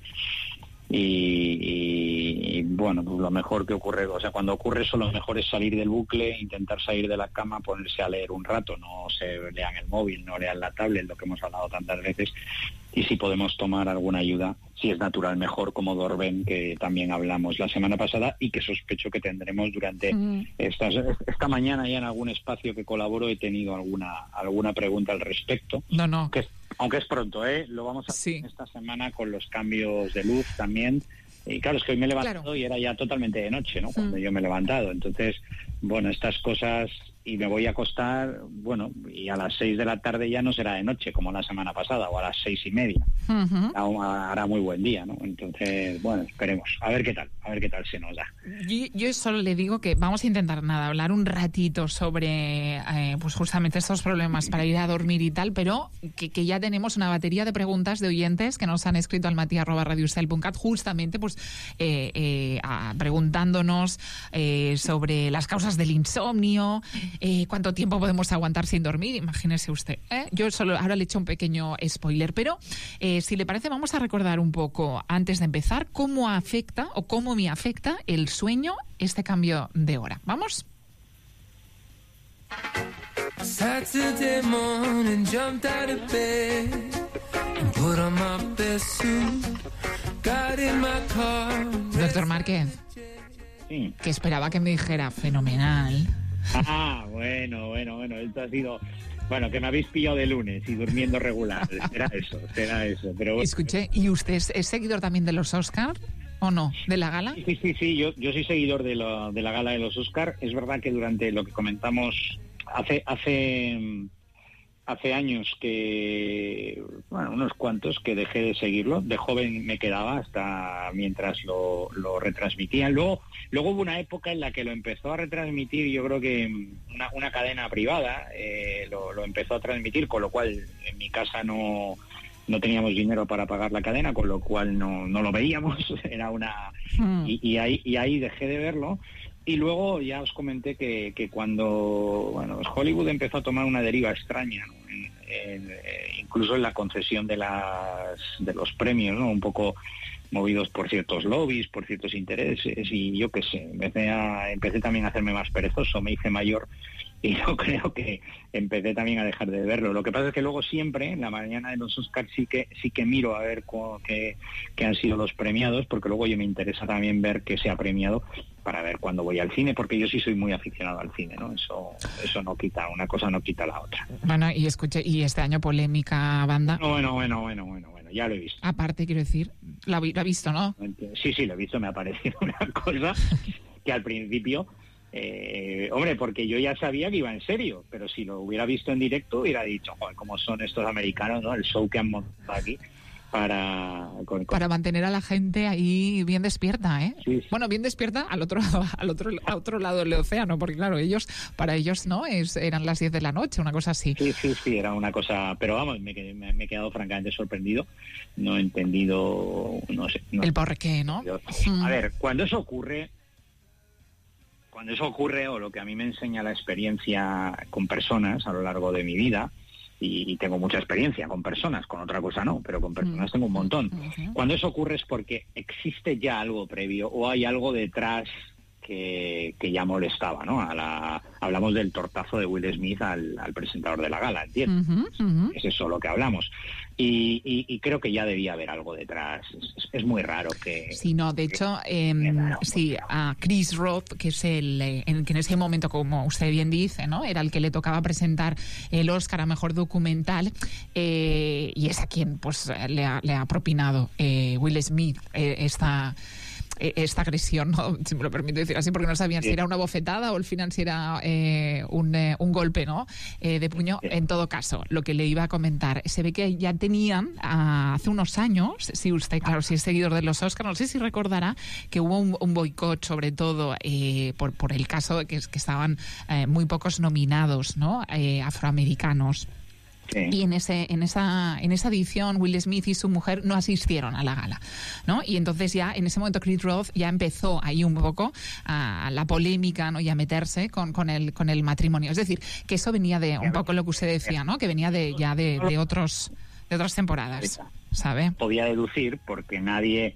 Y bueno, pues lo mejor que ocurre, o sea, cuando ocurre eso, lo mejor es salir del bucle, intentar salir de la cama, ponerse a leer un rato, no se lean el móvil, no lean la tablet, lo que hemos hablado tantas veces, y si podemos tomar alguna ayuda, si es natural, mejor, como Dorben, que también hablamos la semana pasada y que sospecho que tendremos durante esta mañana. Ya en algún espacio que colaboro he tenido alguna pregunta al respecto. No. Aunque es pronto, lo vamos a hacer esta semana con los cambios de luz también. Y claro, es que hoy me he levantado y era ya totalmente de noche, ¿no? Cuando yo me he levantado. Entonces, bueno, estas cosas, y me voy a acostar, bueno, y a las 6 de la tarde ya no será de noche, como la semana pasada, o a las 6:30. Hará muy buen día, ¿no? Entonces, bueno, esperemos. A ver qué tal se nos da. Yo solo le digo que vamos a intentar hablar un ratito sobre pues justamente estos problemas para ir a dormir y tal, pero que ya tenemos una batería de preguntas de oyentes que nos han escrito al mati@radioestel.cat, justamente pues preguntándonos sobre las causas del insomnio, cuánto tiempo podemos aguantar sin dormir, imagínese usted. Yo solo ahora le echo un pequeño spoiler, pero si le parece vamos a recordar un poco, antes de empezar, cómo afecta o cómo me afecta el sueño este cambio de hora. ¿Vamos? Saturday morning, jumped out of bed and put on my best suit, got in my car. Doctor Márquez, sí. Que esperaba que me dijera fenomenal. Bueno, esto ha sido... Bueno, que me habéis pillado de lunes y durmiendo regular. Será eso. Pero bueno. Escuche, ¿y usted es seguidor también de los Oscar o no? ¿De la gala? Sí, yo soy seguidor de la gala de los Oscar. Es verdad que durante lo que comentamos hace años que, bueno, unos cuantos que dejé de seguirlo. De joven me quedaba hasta mientras lo retransmitían. Luego hubo una época en la que lo empezó a retransmitir, yo creo que una cadena privada lo empezó a transmitir, con lo cual en mi casa no teníamos dinero para pagar la cadena, con lo cual no lo veíamos. Era y ahí dejé de verlo. Y luego ya os comenté que cuando Hollywood empezó a tomar una deriva extraña, ¿no? Incluso en la concesión de los premios, ¿no? Un poco movidos por ciertos lobbies, por ciertos intereses, y yo qué sé, empecé también a hacerme más perezoso, me hice mayor, y yo creo que empecé también a dejar de verlo. Lo que pasa es que luego siempre, en la mañana de los Oscars, sí que miro a ver qué han sido los premiados, porque luego me interesa también ver qué se ha premiado para ver cuándo voy al cine, porque yo sí soy muy aficionado al cine, ¿no? Eso no quita, una cosa no quita la otra. Bueno, y escuche, y este año polémica banda. Bueno, ya lo he visto. Aparte, quiero decir, lo ha visto, ¿no? Sí, lo he visto, me ha parecido una cosa que al principio... hombre, porque yo ya sabía que iba en serio, pero si lo hubiera visto en directo hubiera dicho, joder, cómo son estos americanos, ¿no? El show que han montado aquí para mantener a la gente ahí bien despierta, ¿eh? Sí. Bueno, bien despierta al otro lado del océano, porque claro, para ellos no eran las 10 de la noche, una cosa así. Sí, era una cosa, pero vamos, me he quedado francamente sorprendido, no he entendido, no sé. El por qué, ¿no? A ver, cuando eso ocurre, o lo que a mí me enseña la experiencia con personas a lo largo de mi vida, y tengo mucha experiencia con personas, con otra cosa no, pero con personas tengo un montón. Cuando eso ocurre es porque existe ya algo previo o hay algo detrás que ya molestaba, ¿no? Hablamos del tortazo de Will Smith al presentador de la gala, ¿entiendes? Es eso lo que hablamos. Y creo que ya debía haber algo detrás. Es muy raro que... Sí, no, de hecho, a Chris Rock, que es que en ese momento, como usted bien dice, ¿no? Era el que le tocaba presentar el Oscar a Mejor Documental, y es a quien pues le ha propinado Will Smith esta agresión, ¿no? Si me lo permito decir así, porque no sabían si era una bofetada o al final si era un golpe, ¿no? De puño. En todo caso, lo que le iba a comentar, se ve que ya tenían hace unos años, si usted, claro, si es seguidor de los Oscars, no sé si recordará que hubo un boicot, sobre todo por el caso de que estaban muy pocos nominados, ¿no? Afroamericanos. Y en esa edición Will Smith y su mujer no asistieron a la gala, ¿no? Y entonces ya en ese momento Chris Rock ya empezó ahí un poco a la polémica, ¿no? Y a meterse con el matrimonio. Es decir, que eso venía de un poco lo que usted decía, ¿no? Que venía de otras temporadas, ¿sabe? Podía deducir porque nadie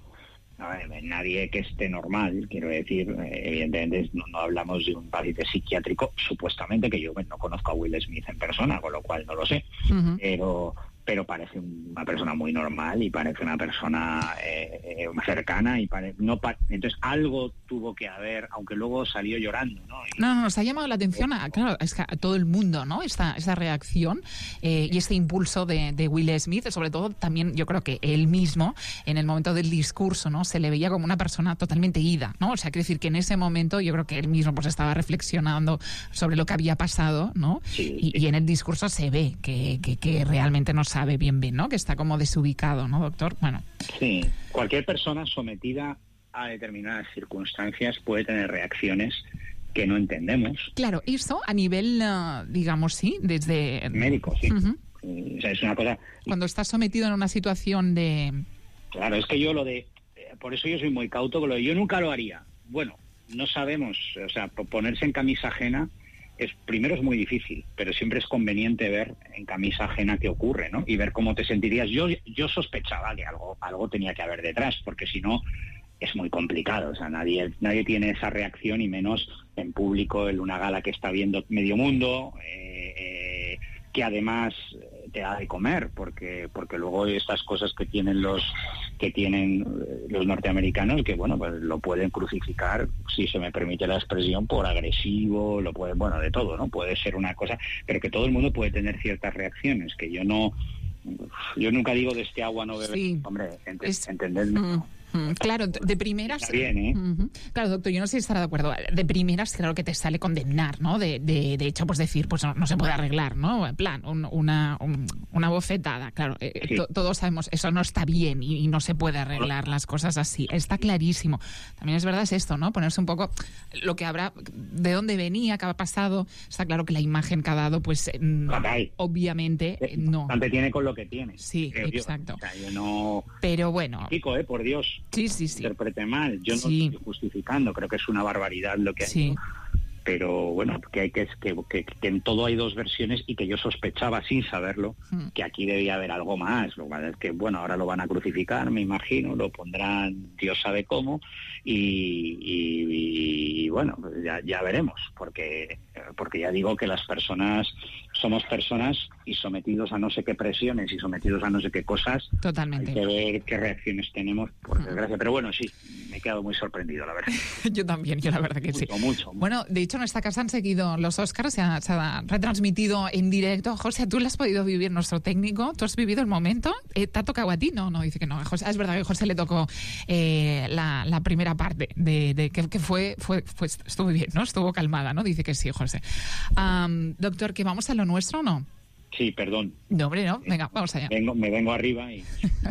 que esté normal, quiero decir, evidentemente no hablamos de un paciente psiquiátrico, supuestamente, que yo no conozco a Will Smith en persona, con lo cual no lo sé, pero parece una persona muy normal y parece una persona cercana y entonces algo tuvo que haber, aunque luego salió llorando, ¿no? No, nos ha llamado la atención claro, es que a todo el mundo, ¿no? Esta reacción y este impulso de Will Smith, sobre todo también yo creo que él mismo en el momento del discurso, ¿no? Se le veía como una persona totalmente ida, ¿no? O sea, quiere decir que en ese momento yo creo que él mismo pues estaba reflexionando sobre lo que había pasado, ¿no? Y en el discurso se ve que realmente no sabe bien, ¿no? Que está como desubicado, ¿no, doctor? Bueno. Sí, cualquier persona sometida a determinadas circunstancias puede tener reacciones que no entendemos. Claro, eso a nivel, digamos, sí, desde... médico, sí. O sea, es una cosa... Cuando estás sometido en una situación de... Claro, es que yo por eso yo soy muy cauto con yo nunca lo haría. Bueno, no sabemos, o sea, ponerse en camisa ajena primero es muy difícil, pero siempre es conveniente ver en camisa ajena qué ocurre, ¿no? Y ver cómo te sentirías. Yo sospechaba que algo tenía que haber detrás, porque si no es muy complicado. O sea, nadie tiene esa reacción, y menos en público, en una gala que está viendo medio mundo, que además te da de comer, porque luego estas cosas que tienen los norteamericanos, que bueno, pues lo pueden crucificar, si se me permite la expresión, por agresivo, de todo, ¿no? Puede ser una cosa, pero que todo el mundo puede tener ciertas reacciones, que yo nunca digo de este agua no beber. Sí. Hombre, entendedme, ¿no? Claro, de primeras... Está bien, ¿eh? Claro, doctor, yo no sé si estará de acuerdo. De primeras, claro que te sale condenar, ¿no? De hecho, pues decir, pues no se puede arreglar, ¿no? En plan, una bofetada, claro. Sí. Todos sabemos, eso no está bien y no se puede arreglar las cosas así. Está clarísimo. También es verdad, es esto, ¿no? Ponerse un poco lo que habrá, de dónde venía, qué ha pasado. Está claro que la imagen que ha dado, pues obviamente no. Bastante tiene con lo que tiene. Sí, exacto. O sea, yo no... Pero bueno... Chico, por Dios. Sí. Interprete mal. Yo no estoy justificando, creo que es una barbaridad lo que ha hecho. Pero bueno, que en todo hay dos versiones, y que yo sospechaba sin saberlo que aquí debía haber algo más. Lo cual es que, bueno, ahora lo van a crucificar, me imagino, lo pondrán Dios sabe cómo, y bueno, ya veremos, porque ya digo que las personas somos personas y sometidos a no sé qué presiones y sometidos a no sé qué cosas. Totalmente. Hay que ver qué reacciones tenemos, por desgracia. Pero bueno, sí, me he quedado muy sorprendido, la verdad. Yo también, la verdad que mucho. Bueno, de hecho, en esta casa han seguido los Oscars, se ha retransmitido en directo. José, ¿tú lo has podido vivir, nuestro técnico? ¿Tú has vivido el momento? ¿Te ha tocado a ti? No, dice que no. José, es verdad que a José le tocó la primera parte de que fue estuvo bien, ¿no? Estuvo calmada, ¿no? Dice que sí, José. Doctor, ¿que vamos a lo nuestro o no? Sí, perdón. No, hombre, no. Venga, vamos allá. Me vengo arriba i...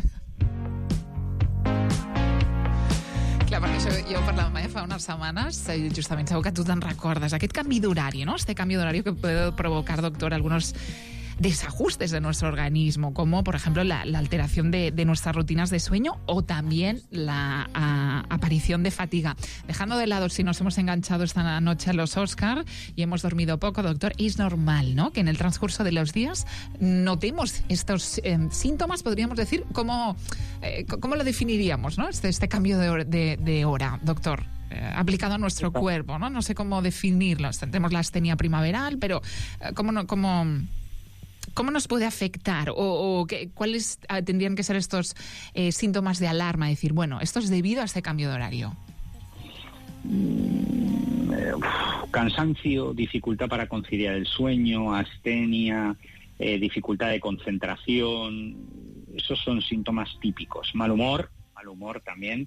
Clar, perquè això jo parlàvem fa unes setmanes, justament segur que tu te'n recordes, aquest canvi d'horari, ¿no? Este cambio de horario que puede provocar, doctor, algunos desajustes de nuestro organismo, como por ejemplo la alteración de nuestras rutinas de sueño, o también la aparición de fatiga. Dejando de lado si nos hemos enganchado esta noche a los Oscar y hemos dormido poco, doctor, es normal, ¿no?, que en el transcurso de los días notemos estos síntomas, podríamos decir. ¿Cómo lo definiríamos, ¿no? Este cambio de hora, doctor? Aplicado a nuestro cuerpo, ¿no? No sé cómo definirlo. Tenemos la astenia primaveral, pero ¿cómo nos puede afectar? ¿O cuáles tendrían que ser estos síntomas de alarma? Decir, bueno, esto es debido a este cambio de horario. Cansancio, dificultad para conciliar el sueño, astenia, dificultad de concentración. Esos son síntomas típicos. Mal humor también.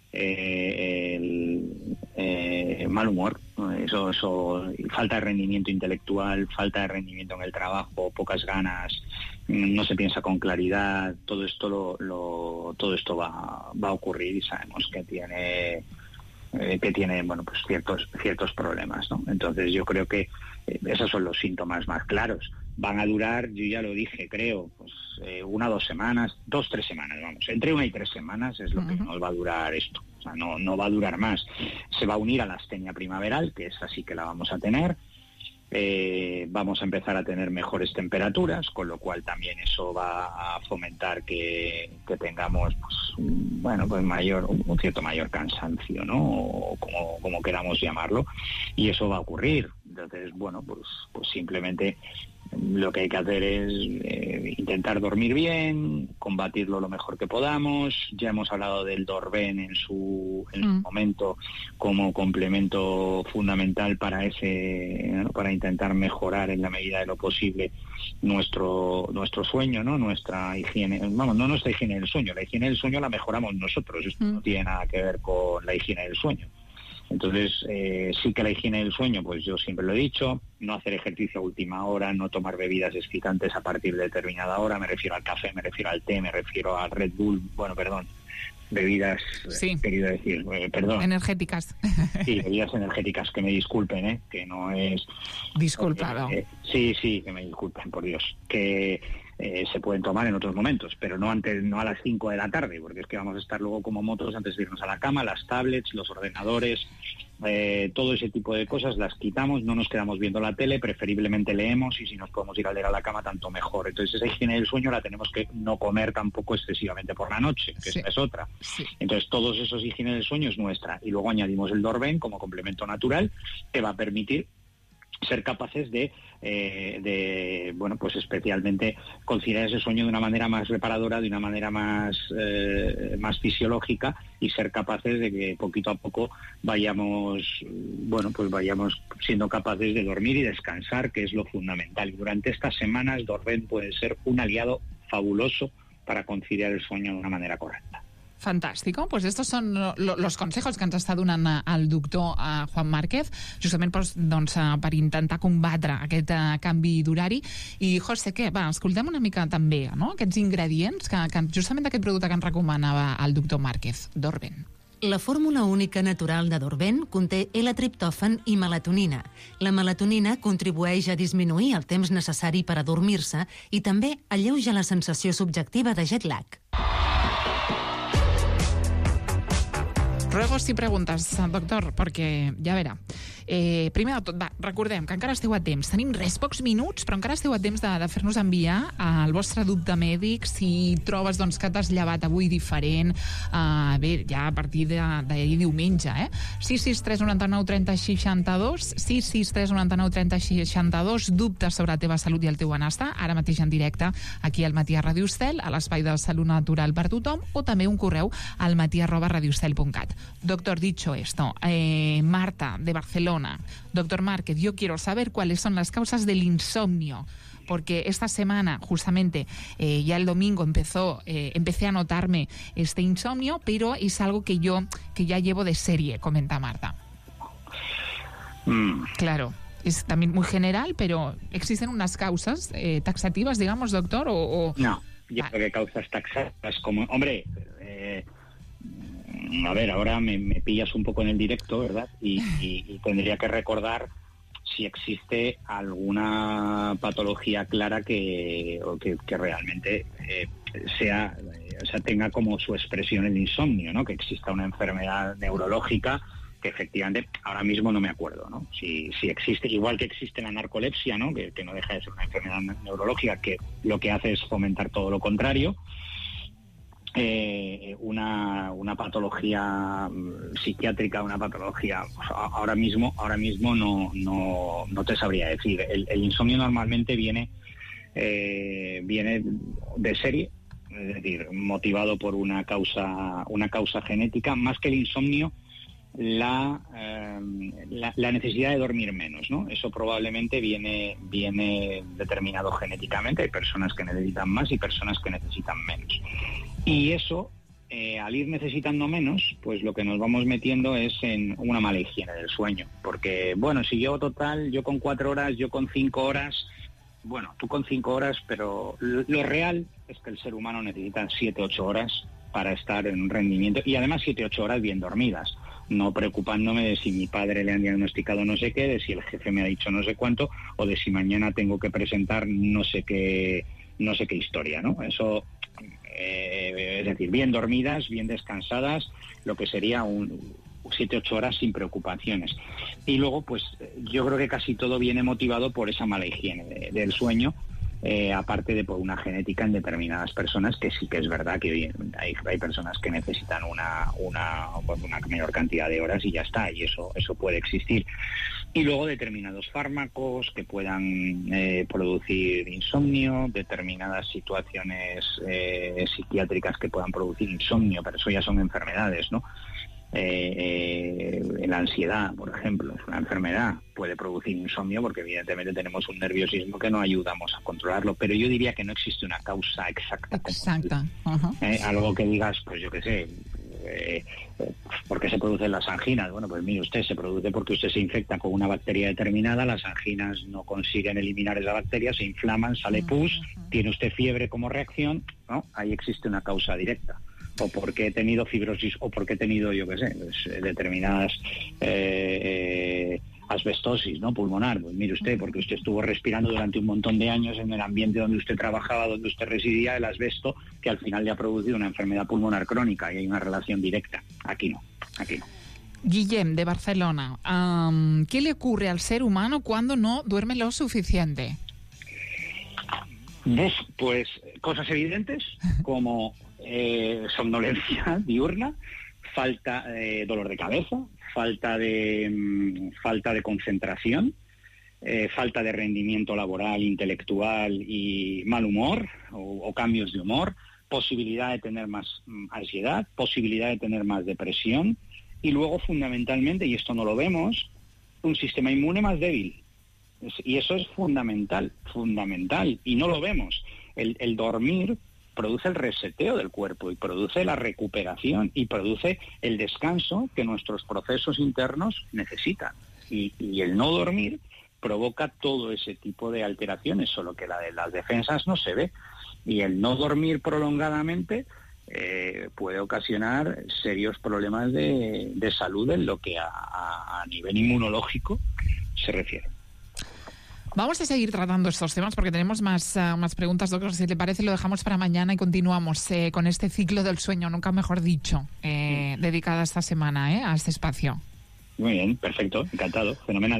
Mal humor, eso, falta de rendimiento intelectual, falta de rendimiento en el trabajo, pocas ganas, no se piensa con claridad. Todo esto todo esto va a ocurrir, y sabemos que tiene bueno, pues ciertos problemas, ¿no? Entonces yo creo que esos son los síntomas más claros. van a durar, yo ya lo dije, creo, pues 1 o 2 semanas, 2-3 semanas, vamos, entre 1 y 3 semanas es lo que nos va a durar esto. O sea, no va a durar más. Se va a unir a la astenia primaveral, que es así que la vamos a tener. Vamos a empezar a tener mejores temperaturas, con lo cual también eso va a fomentar que tengamos un cierto mayor cansancio, ¿no? O como queramos llamarlo, y eso va a ocurrir. Entonces, bueno, pues simplemente lo que hay que hacer es intentar dormir bien, combatirlo lo mejor que podamos. Ya hemos hablado del Dorven en su momento como complemento fundamental para para intentar mejorar en la medida de lo posible nuestro sueño, ¿no? Nuestra higiene, no nuestra higiene del sueño. La higiene del sueño la mejoramos nosotros. Esto no tiene nada que ver con la higiene del sueño. Entonces, sí que la higiene del sueño, pues yo siempre lo he dicho, no hacer ejercicio a última hora, no tomar bebidas excitantes a partir de determinada hora, me refiero al café, me refiero al té, me refiero al Red Bull, bebidas, querido decir, perdón. Energéticas. Sí, bebidas energéticas, que me disculpen, que no es... Disculpado. Sí, que me disculpen, por Dios, que... se pueden tomar en otros momentos, pero no a las 5 de la tarde, porque es que vamos a estar luego como motos antes de irnos a la cama, las tablets, los ordenadores, todo ese tipo de cosas las quitamos, no nos quedamos viendo la tele, preferiblemente leemos, y si nos podemos ir a leer a la cama, tanto mejor. Entonces esa higiene del sueño la tenemos que no comer tampoco excesivamente por la noche, que esa es otra. Entonces todos esos higiene del sueño es nuestra, y luego añadimos el Dorven como complemento natural que va a permitir ser capaces de pues especialmente conciliar ese sueño de una manera más reparadora, de una manera más fisiológica, y ser capaces de que poquito a poco vayamos siendo capaces de dormir y descansar, que es lo fundamental. Y durante estas semanas Dorven puede ser un aliado fabuloso para conciliar el sueño de una manera correcta. Fantàstic. Pues estos són los consejos que ens està donant el doctor Juan Márquez, justament per intentar combatre aquest canvi d'horari. I, José, escoltem una mica també, no?, aquests ingredients que justament d'aquest producte que ens recomanava el doctor Márquez, Dorven. La fórmula única natural de Dorven conté L-triptòfan i melatonina. La melatonina contribueix a disminuir el temps necessari per adormir-se i també alleuja la sensació subjectiva de jet lag. Ruego si preguntes, doctor, perquè ja verà. Primer de tot, recordem que encara esteu a temps. Tenim pocs minuts, però encara esteu a temps de fer-nos enviar el vostre dubte mèdic, si trobes que t'has llevat avui diferent, ja a partir d'ahir diumenge, 663 99 30 62, 663 99 30 62, dubtes sobre la teva salut i el teu benestar, ara mateix en directe, aquí al Matí a Radio Estel, a l'espai de Salut Natural per tothom, o també un correu al matí@radiostel.cat. Doctor, dicho esto, Marta, de Barcelona. Doctor Márquez, yo quiero saber cuáles son las causas del insomnio, porque esta semana, justamente, ya el domingo empecé a notarme este insomnio, pero es algo que ya llevo de serie, comenta Marta. Claro, es también muy general, pero ¿existen unas causas taxativas, digamos, doctor? No, yo creo que causas taxativas como... Hombre... A ver, ahora me pillas un poco en el directo, ¿verdad? Y tendría que recordar si existe alguna patología clara que realmente tenga como su expresión el insomnio, ¿no? Que exista una enfermedad neurológica que efectivamente ahora mismo no me acuerdo, ¿no? Si existe, igual que existe la narcolepsia, ¿no? Que no deja de ser una enfermedad neurológica que lo que hace es fomentar todo lo contrario. Una patología psiquiátrica, una patología, ahora mismo no te sabría decir. El insomnio normalmente viene de serie, es decir, motivado por una causa genética, más que el insomnio, la necesidad de dormir menos, ¿no? Eso probablemente viene determinado genéticamente. Hay personas que necesitan más y personas que necesitan menos. Y eso, al ir necesitando menos, pues lo que nos vamos metiendo es en una mala higiene del sueño. Porque, bueno, si yo con 4 horas, yo con 5 horas, bueno, tú con 5 horas, pero lo real es que el ser humano necesita 7-8 horas para estar en un rendimiento, y además 7-8 horas bien dormidas. no preocupándome de si mi padre le han diagnosticado no sé qué, de si el jefe me ha dicho no sé cuánto, o de si mañana tengo que presentar no sé qué historia, ¿no? Eso, es decir, bien dormidas, bien descansadas, lo que sería 7-8 horas sin preocupaciones. Y luego, pues yo creo que casi todo viene motivado por esa mala higiene del sueño, aparte de por una genética en determinadas personas, que sí que es verdad que hay personas que necesitan una menor cantidad de horas y ya está, y eso puede existir. Y luego determinados fármacos que puedan producir insomnio, determinadas situaciones psiquiátricas que puedan producir insomnio, pero eso ya son enfermedades, ¿no? La ansiedad, por ejemplo, es una enfermedad, puede producir insomnio porque evidentemente tenemos un nerviosismo que no ayudamos a controlarlo, pero yo diría que no existe una causa exacta. Algo que digas, pues yo qué sé, ¿por qué se producen las anginas? Bueno, pues mire usted, se produce porque usted se infecta con una bacteria determinada, las anginas no consiguen eliminar esa bacteria, se inflaman, sale pus, tiene usted fiebre como reacción, ¿no? Ahí existe una causa directa. O porque he tenido fibrosis, o porque he tenido, yo qué sé, pues, determinadas asbestosis, ¿no? Pulmonar. Pues mire usted, porque usted estuvo respirando durante un montón de años en el ambiente donde usted trabajaba, donde usted residía, el asbesto, que al final le ha producido una enfermedad pulmonar crónica, y hay una relación directa. Aquí no. Guillem, de Barcelona. ¿Qué le ocurre al ser humano cuando no duerme lo suficiente? Pues cosas evidentes como somnolencia diurna, falta de dolor de cabeza, falta de concentración, falta de rendimiento laboral, intelectual y mal humor o cambios de humor, posibilidad de tener más ansiedad, posibilidad de tener más depresión y luego fundamentalmente, y esto no lo vemos, un sistema inmune más débil. Y eso es fundamental, y no lo vemos. El dormir produce el reseteo del cuerpo y produce la recuperación y produce el descanso que nuestros procesos internos necesitan. Y el no dormir provoca todo ese tipo de alteraciones, solo que la de las defensas no se ve. Y el no dormir prolongadamente puede ocasionar serios problemas de salud en lo que a nivel inmunológico se refiere. Vamos a seguir tratando estos temas porque tenemos más preguntas, doctor. Si le parece, lo dejamos para mañana y continuamos con este ciclo del sueño, nunca mejor dicho, dedicada esta semana a este espacio. Muy bien, perfecto, encantado, fenomenal.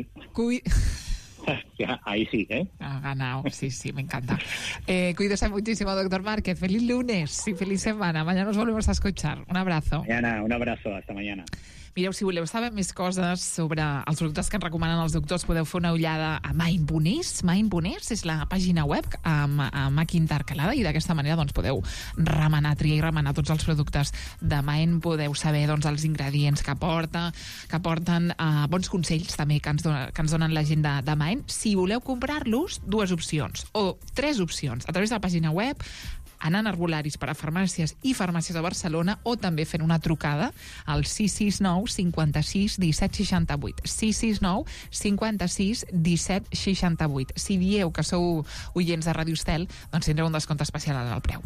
Ahí sí, Ha ganado, sí, me encanta. Cuídese muchísimo, doctor Márquez. Feliz lunes y feliz semana. Mañana nos volvemos a escuchar. Un abrazo. Mañana, un abrazo, hasta mañana. Mireu, si voleu saber més coses sobre els productes que ens recomanen els doctors, podeu fer una ullada a Mindponés. Mindponés és la pàgina web amb màquina intercalada i d'aquesta manera doncs, podeu triar i remenar tots els productes de Mind. Podeu saber doncs, els ingredients que porten bons consells també que ens donen la gent de Mind. Si voleu comprar-los, 2 opcions o 3 opcions a través de la pàgina web, anant a arbolaris per a farmàcies i farmàcies de Barcelona o també fent una trucada al 669 56 17 68. 669 56 17 68. Si dieu que sou oients de Ràdio Estel, doncs tindreu un descompte especial al preu.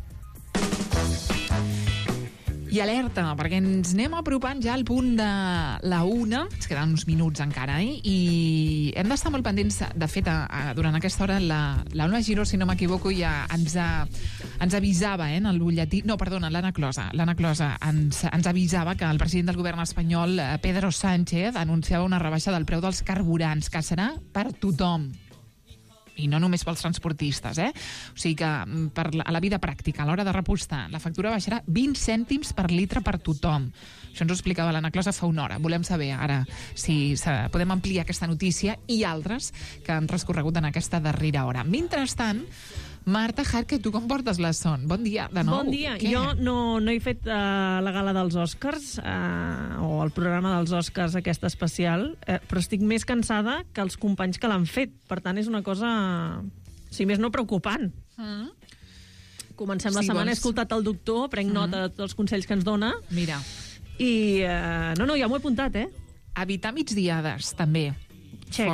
I alerta, perquè ens anem apropant ja al punt de la 1, ens queden uns minuts encara, i hem d'estar molt pendents. De fet, durant aquesta hora, l'Ona Giró, si no m'equivoco, ja ens avisava, en el butlletí... No, perdona, l'Anna Closa ens avisava que el president del govern espanyol, Pedro Sánchez, anunciava una rebaixa del preu dels carburants, que serà per tothom. I no només pels transportistes, O sigui que a la vida pràctica, a l'hora de repostar, la factura baixarà 20 cèntims per litre per tothom. Això ens ho explicava l'Anna Closa fa una hora. Volem saber ara si podem ampliar aquesta notícia i altres que han transcorregut en aquesta darrera hora. Mentrestant, Marta Jarque, tu com portes la son? Bon dia, de nou. Bon dia. Què? Jo no he fet la gala dels Oscars o el programa dels Oscars aquesta especial, però estic més cansada que els companys que l'han fet. Per tant, és una cosa, si més no, preocupant. Comencem la setmana, he escoltat el doctor, prenc nota de tots els consells que ens dona. Mira. I, ja m'ho he apuntat, Evitar migdiades, també. Fora.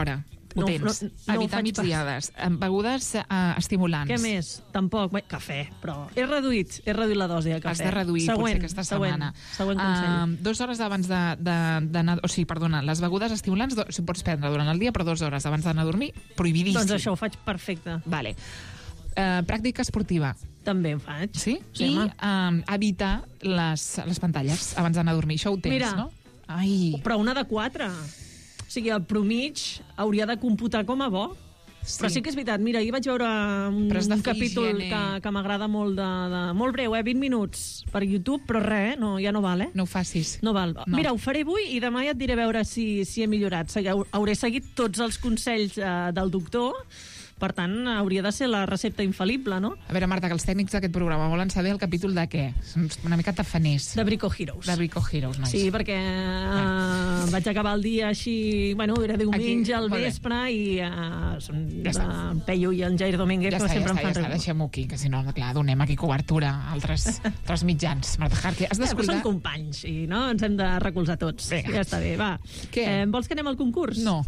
potents. Evitar migdiades. Begudes estimulants. Què més? Tampoc. Cafè, però he reduït la dosi de cafè. Has de reduir, potser aquesta setmana. Següent consell. 2 hores abans d'anar... O sigui, perdona, les begudes estimulants si pots prendre durant el dia, però 2 hores abans d'anar a dormir, prohibidíssim. Doncs això ho faig perfecte. Vale. Pràctica esportiva. També en faig. Sí? I evitar les pantalles abans d'anar a dormir. Això ho tens, no? Ai. Però una de 4. O sigui, el promig hauria de computar com a bo. Sí. Però sí que és veritat. Mira, ahir vaig veure un capítol que m'agrada molt, molt breu, 20 minuts per YouTube, però res, ja no val, No ho facis. No val. No. Mira, ho faré avui i demà ja et diré a veure si he millorat. Hauré seguit tots els consells del doctor. Per tant, hauria de ser la recepta infal·lible, no? A veure, Marta, que els tècnics d'aquest programa volen saber el capítol de què? Són una mica tafaners. De Brico Heroes. De Brico Heroes, nois. Sí, perquè vaig acabar el dia així... Bueno, era diumenge al vespre i són en Peyu i en Jair Domínguez, que sempre em fan riure. Deixem-ho aquí, que si no, clar, donem aquí cobertura a altres mitjans. Marta Jarque, has d'escoltar... Són companys i ens hem de recolzar tots. Ja està bé, va. Vols que anem al concurs? No.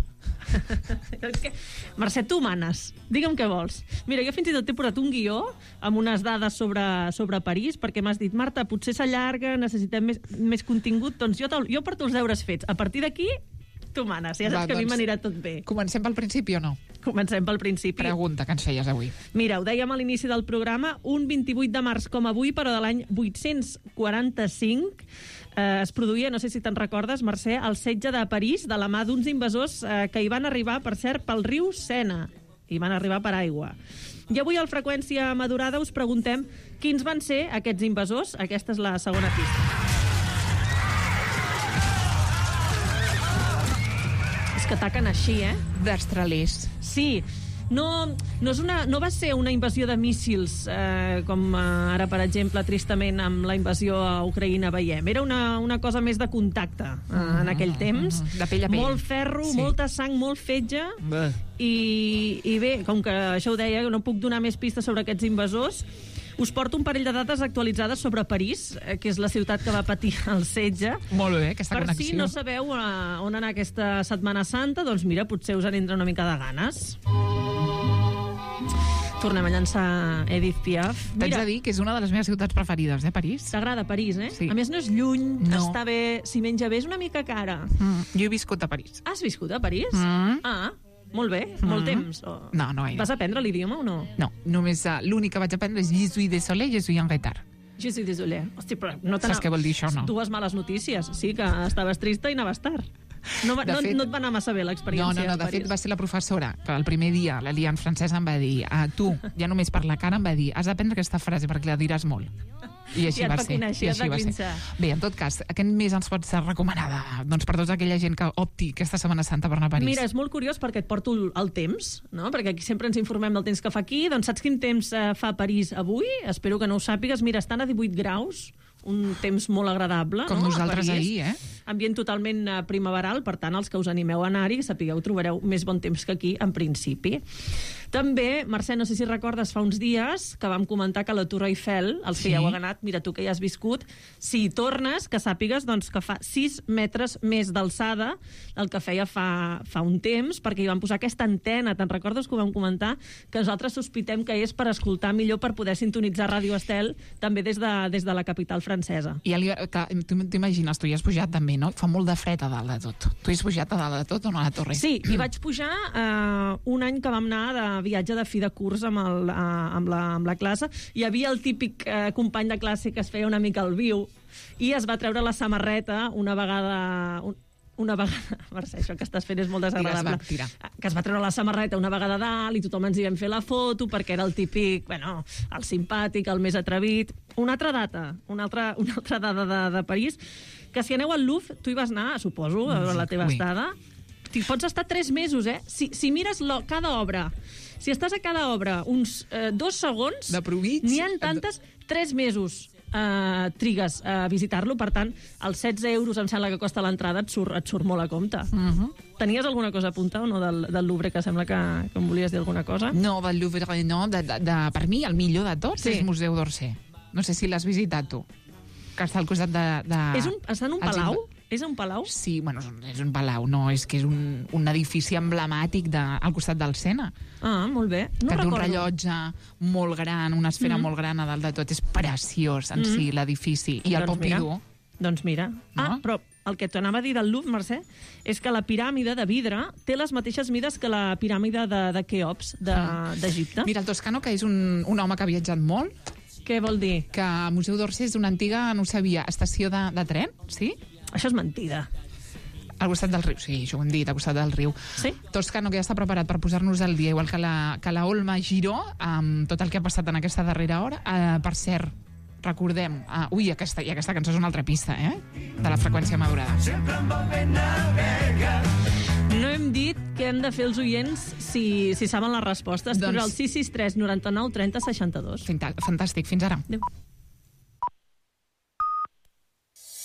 Mercè, tu manes. Digue'm què vols. Mira, jo fins i tot t'he posat un guió amb unes dades sobre París, perquè m'has dit, Marta, potser s'allarga, necessitem més contingut, doncs jo porto els deures fets. A partir d'aquí, tu manes. Ja saps que a mi m'anirà tot bé. Comencem pel principi o no? Comencem pel principi. Pregunta que ens feies avui. Mira, ho dèiem a l'inici del programa, un 28 de març com avui, però de l'any 845, es produïa, no sé si te'n recordes, Mercè, el setge de París de la mà d'uns invasors que hi van arribar, per cert, pel riu Sena. Hi van arribar per aigua. I avui al Freqüència Madurada us preguntem quins van ser aquests invasors. Aquesta és la segona pista. És que ataquen així, Destralers. Sí. No va ser una invasió de míssils, com ara, per exemple, tristament, amb la invasió a Ucraïna veiem. Era una cosa més de contacte en aquell temps. De pell a pell. Molt ferro, molta sang, molt fetge. I bé, com que això ho deia, no puc donar més pistes sobre aquests invasors, us porto un parell de dates actualitzades sobre París, que és la ciutat que va patir el setge. Molt bé, aquesta connexió. Per si no sabeu on anar aquesta Setmana Santa, doncs mira, potser us en entra una mica de ganes. Tornem a llançar Edith Piaf. T'haig de dir que és una de les meves ciutats preferides, París. T'agrada París, Sí. A més, no és lluny, està bé, si menja bé és una mica cara. Jo he viscut a París. Has viscut a París? Ah, molt bé, molt temps. No gaire. Vas aprendre l'idioma o no? No, només l'únic que vaig aprendre és Je suis désolé, je suis en retard. Je suis désolé. Hosti, però no saps què vol dir això, no? Dues males notícies. Sí, que estaves trista i anaves tard. No et va anar massa bé l'experiència. No, de fet va ser la professora que el primer dia, la Lian francesa, em va dir tu, ja només per la cara, em va dir has d'aprendre aquesta frase perquè la diràs molt. I així va ser. Bé, en tot cas, aquest mes ens pots recomanar doncs per tota aquella gent que opti aquesta Setmana Santa per anar a París. Mira, és molt curiós perquè et porto el temps, no? Perquè aquí sempre ens informem del temps que fa aquí. Doncs saps quin temps fa a París avui? Espero que no ho sàpigues. Mira, estan a 18 graus, un temps molt agradable. Com nosaltres ahir, Ambient totalment primaveral, per tant, els que us animeu a anar-hi, sapigueu, trobareu més bon temps que aquí, en principi. També, Mercè, no sé si recordes, fa uns dies que vam comentar que la Tour Eiffel, els que ja heu anat, mira, tu que ja has viscut, si hi tornes, que sàpigues doncs, que fa 6 metres més d'alçada el que feia fa un temps, perquè hi van posar aquesta antena, te'n recordes que ho vam comentar? Que nosaltres sospitem que és per escoltar millor, per poder sintonitzar Ràdio Estel, també des de la capital francesa. I t'imagines, tu hi has pujat també, no? Fa molt de fred a dalt de tot. Tu hi has pujat a dalt de tot o no a la torre? Sí, hi vaig pujar un any que vam anar de viatge de fi de curs amb la classe. Hi havia el típic company de classe que es feia una mica al viu i es va treure la samarreta una vegada... Mercè, això que estàs fent és molt desagradable. Que es va treure la samarreta una vegada a dalt i tothom ens hi vam fer la foto perquè era el típic, el simpàtic, el més atrevit. Una altra data, una altra dada de París, que si aneu al Louvre, tu hi vas anar, suposo, a la teva estada, pots estar 3 mesos, Si mires cada obra, si estàs a cada obra uns 2 segons, n'hi ha tantes, 3 mesos trigues a visitar-lo, per tant, els 16 euros em sembla que costa l'entrada et surt molt a compte. Tenies alguna cosa a apuntar o no del Louvre, que sembla que em volies dir alguna cosa? No, del Louvre no, per mi el millor de tots és el Museu d'Orsay. No sé si l'has visitat tu, que està al costat de... Està en un palau? És un palau? Sí, bueno, és un palau, no, és que és un edifici emblemàtic al costat del Sena. Ah, molt bé. No que té un recordo. rellotge molt gran, una esfera molt gran a dalt de tot. És preciós en si, l'edifici. I el Pompidou. Doncs mira. Ah, però el que t'anava a dir del Louvre, Mercè, és que la piràmide de vidre té les mateixes mides que la piràmide de Keops, d'Egipte. Mira, el Toscano, que és un home que ha viatjat molt. Què vol dir? Que el Museu d'Orsay és una antiga, no ho sabia, estació de tren, sí? Això és mentida. Al costat del riu, sí, això ho hem dit, al costat del riu. Sí? Toscano, que ja està preparat per posar-nos al dia, igual que la Olma Giró, amb tot el que ha passat en aquesta darrera hora. Per cert, recordem... Ui, aquesta cançó és una altra pista, de la freqüència madurada. No hem dit què hem de fer els oients si saben les respostes, però el 663 99 30 62. Fantàstic, fins ara. Adéu.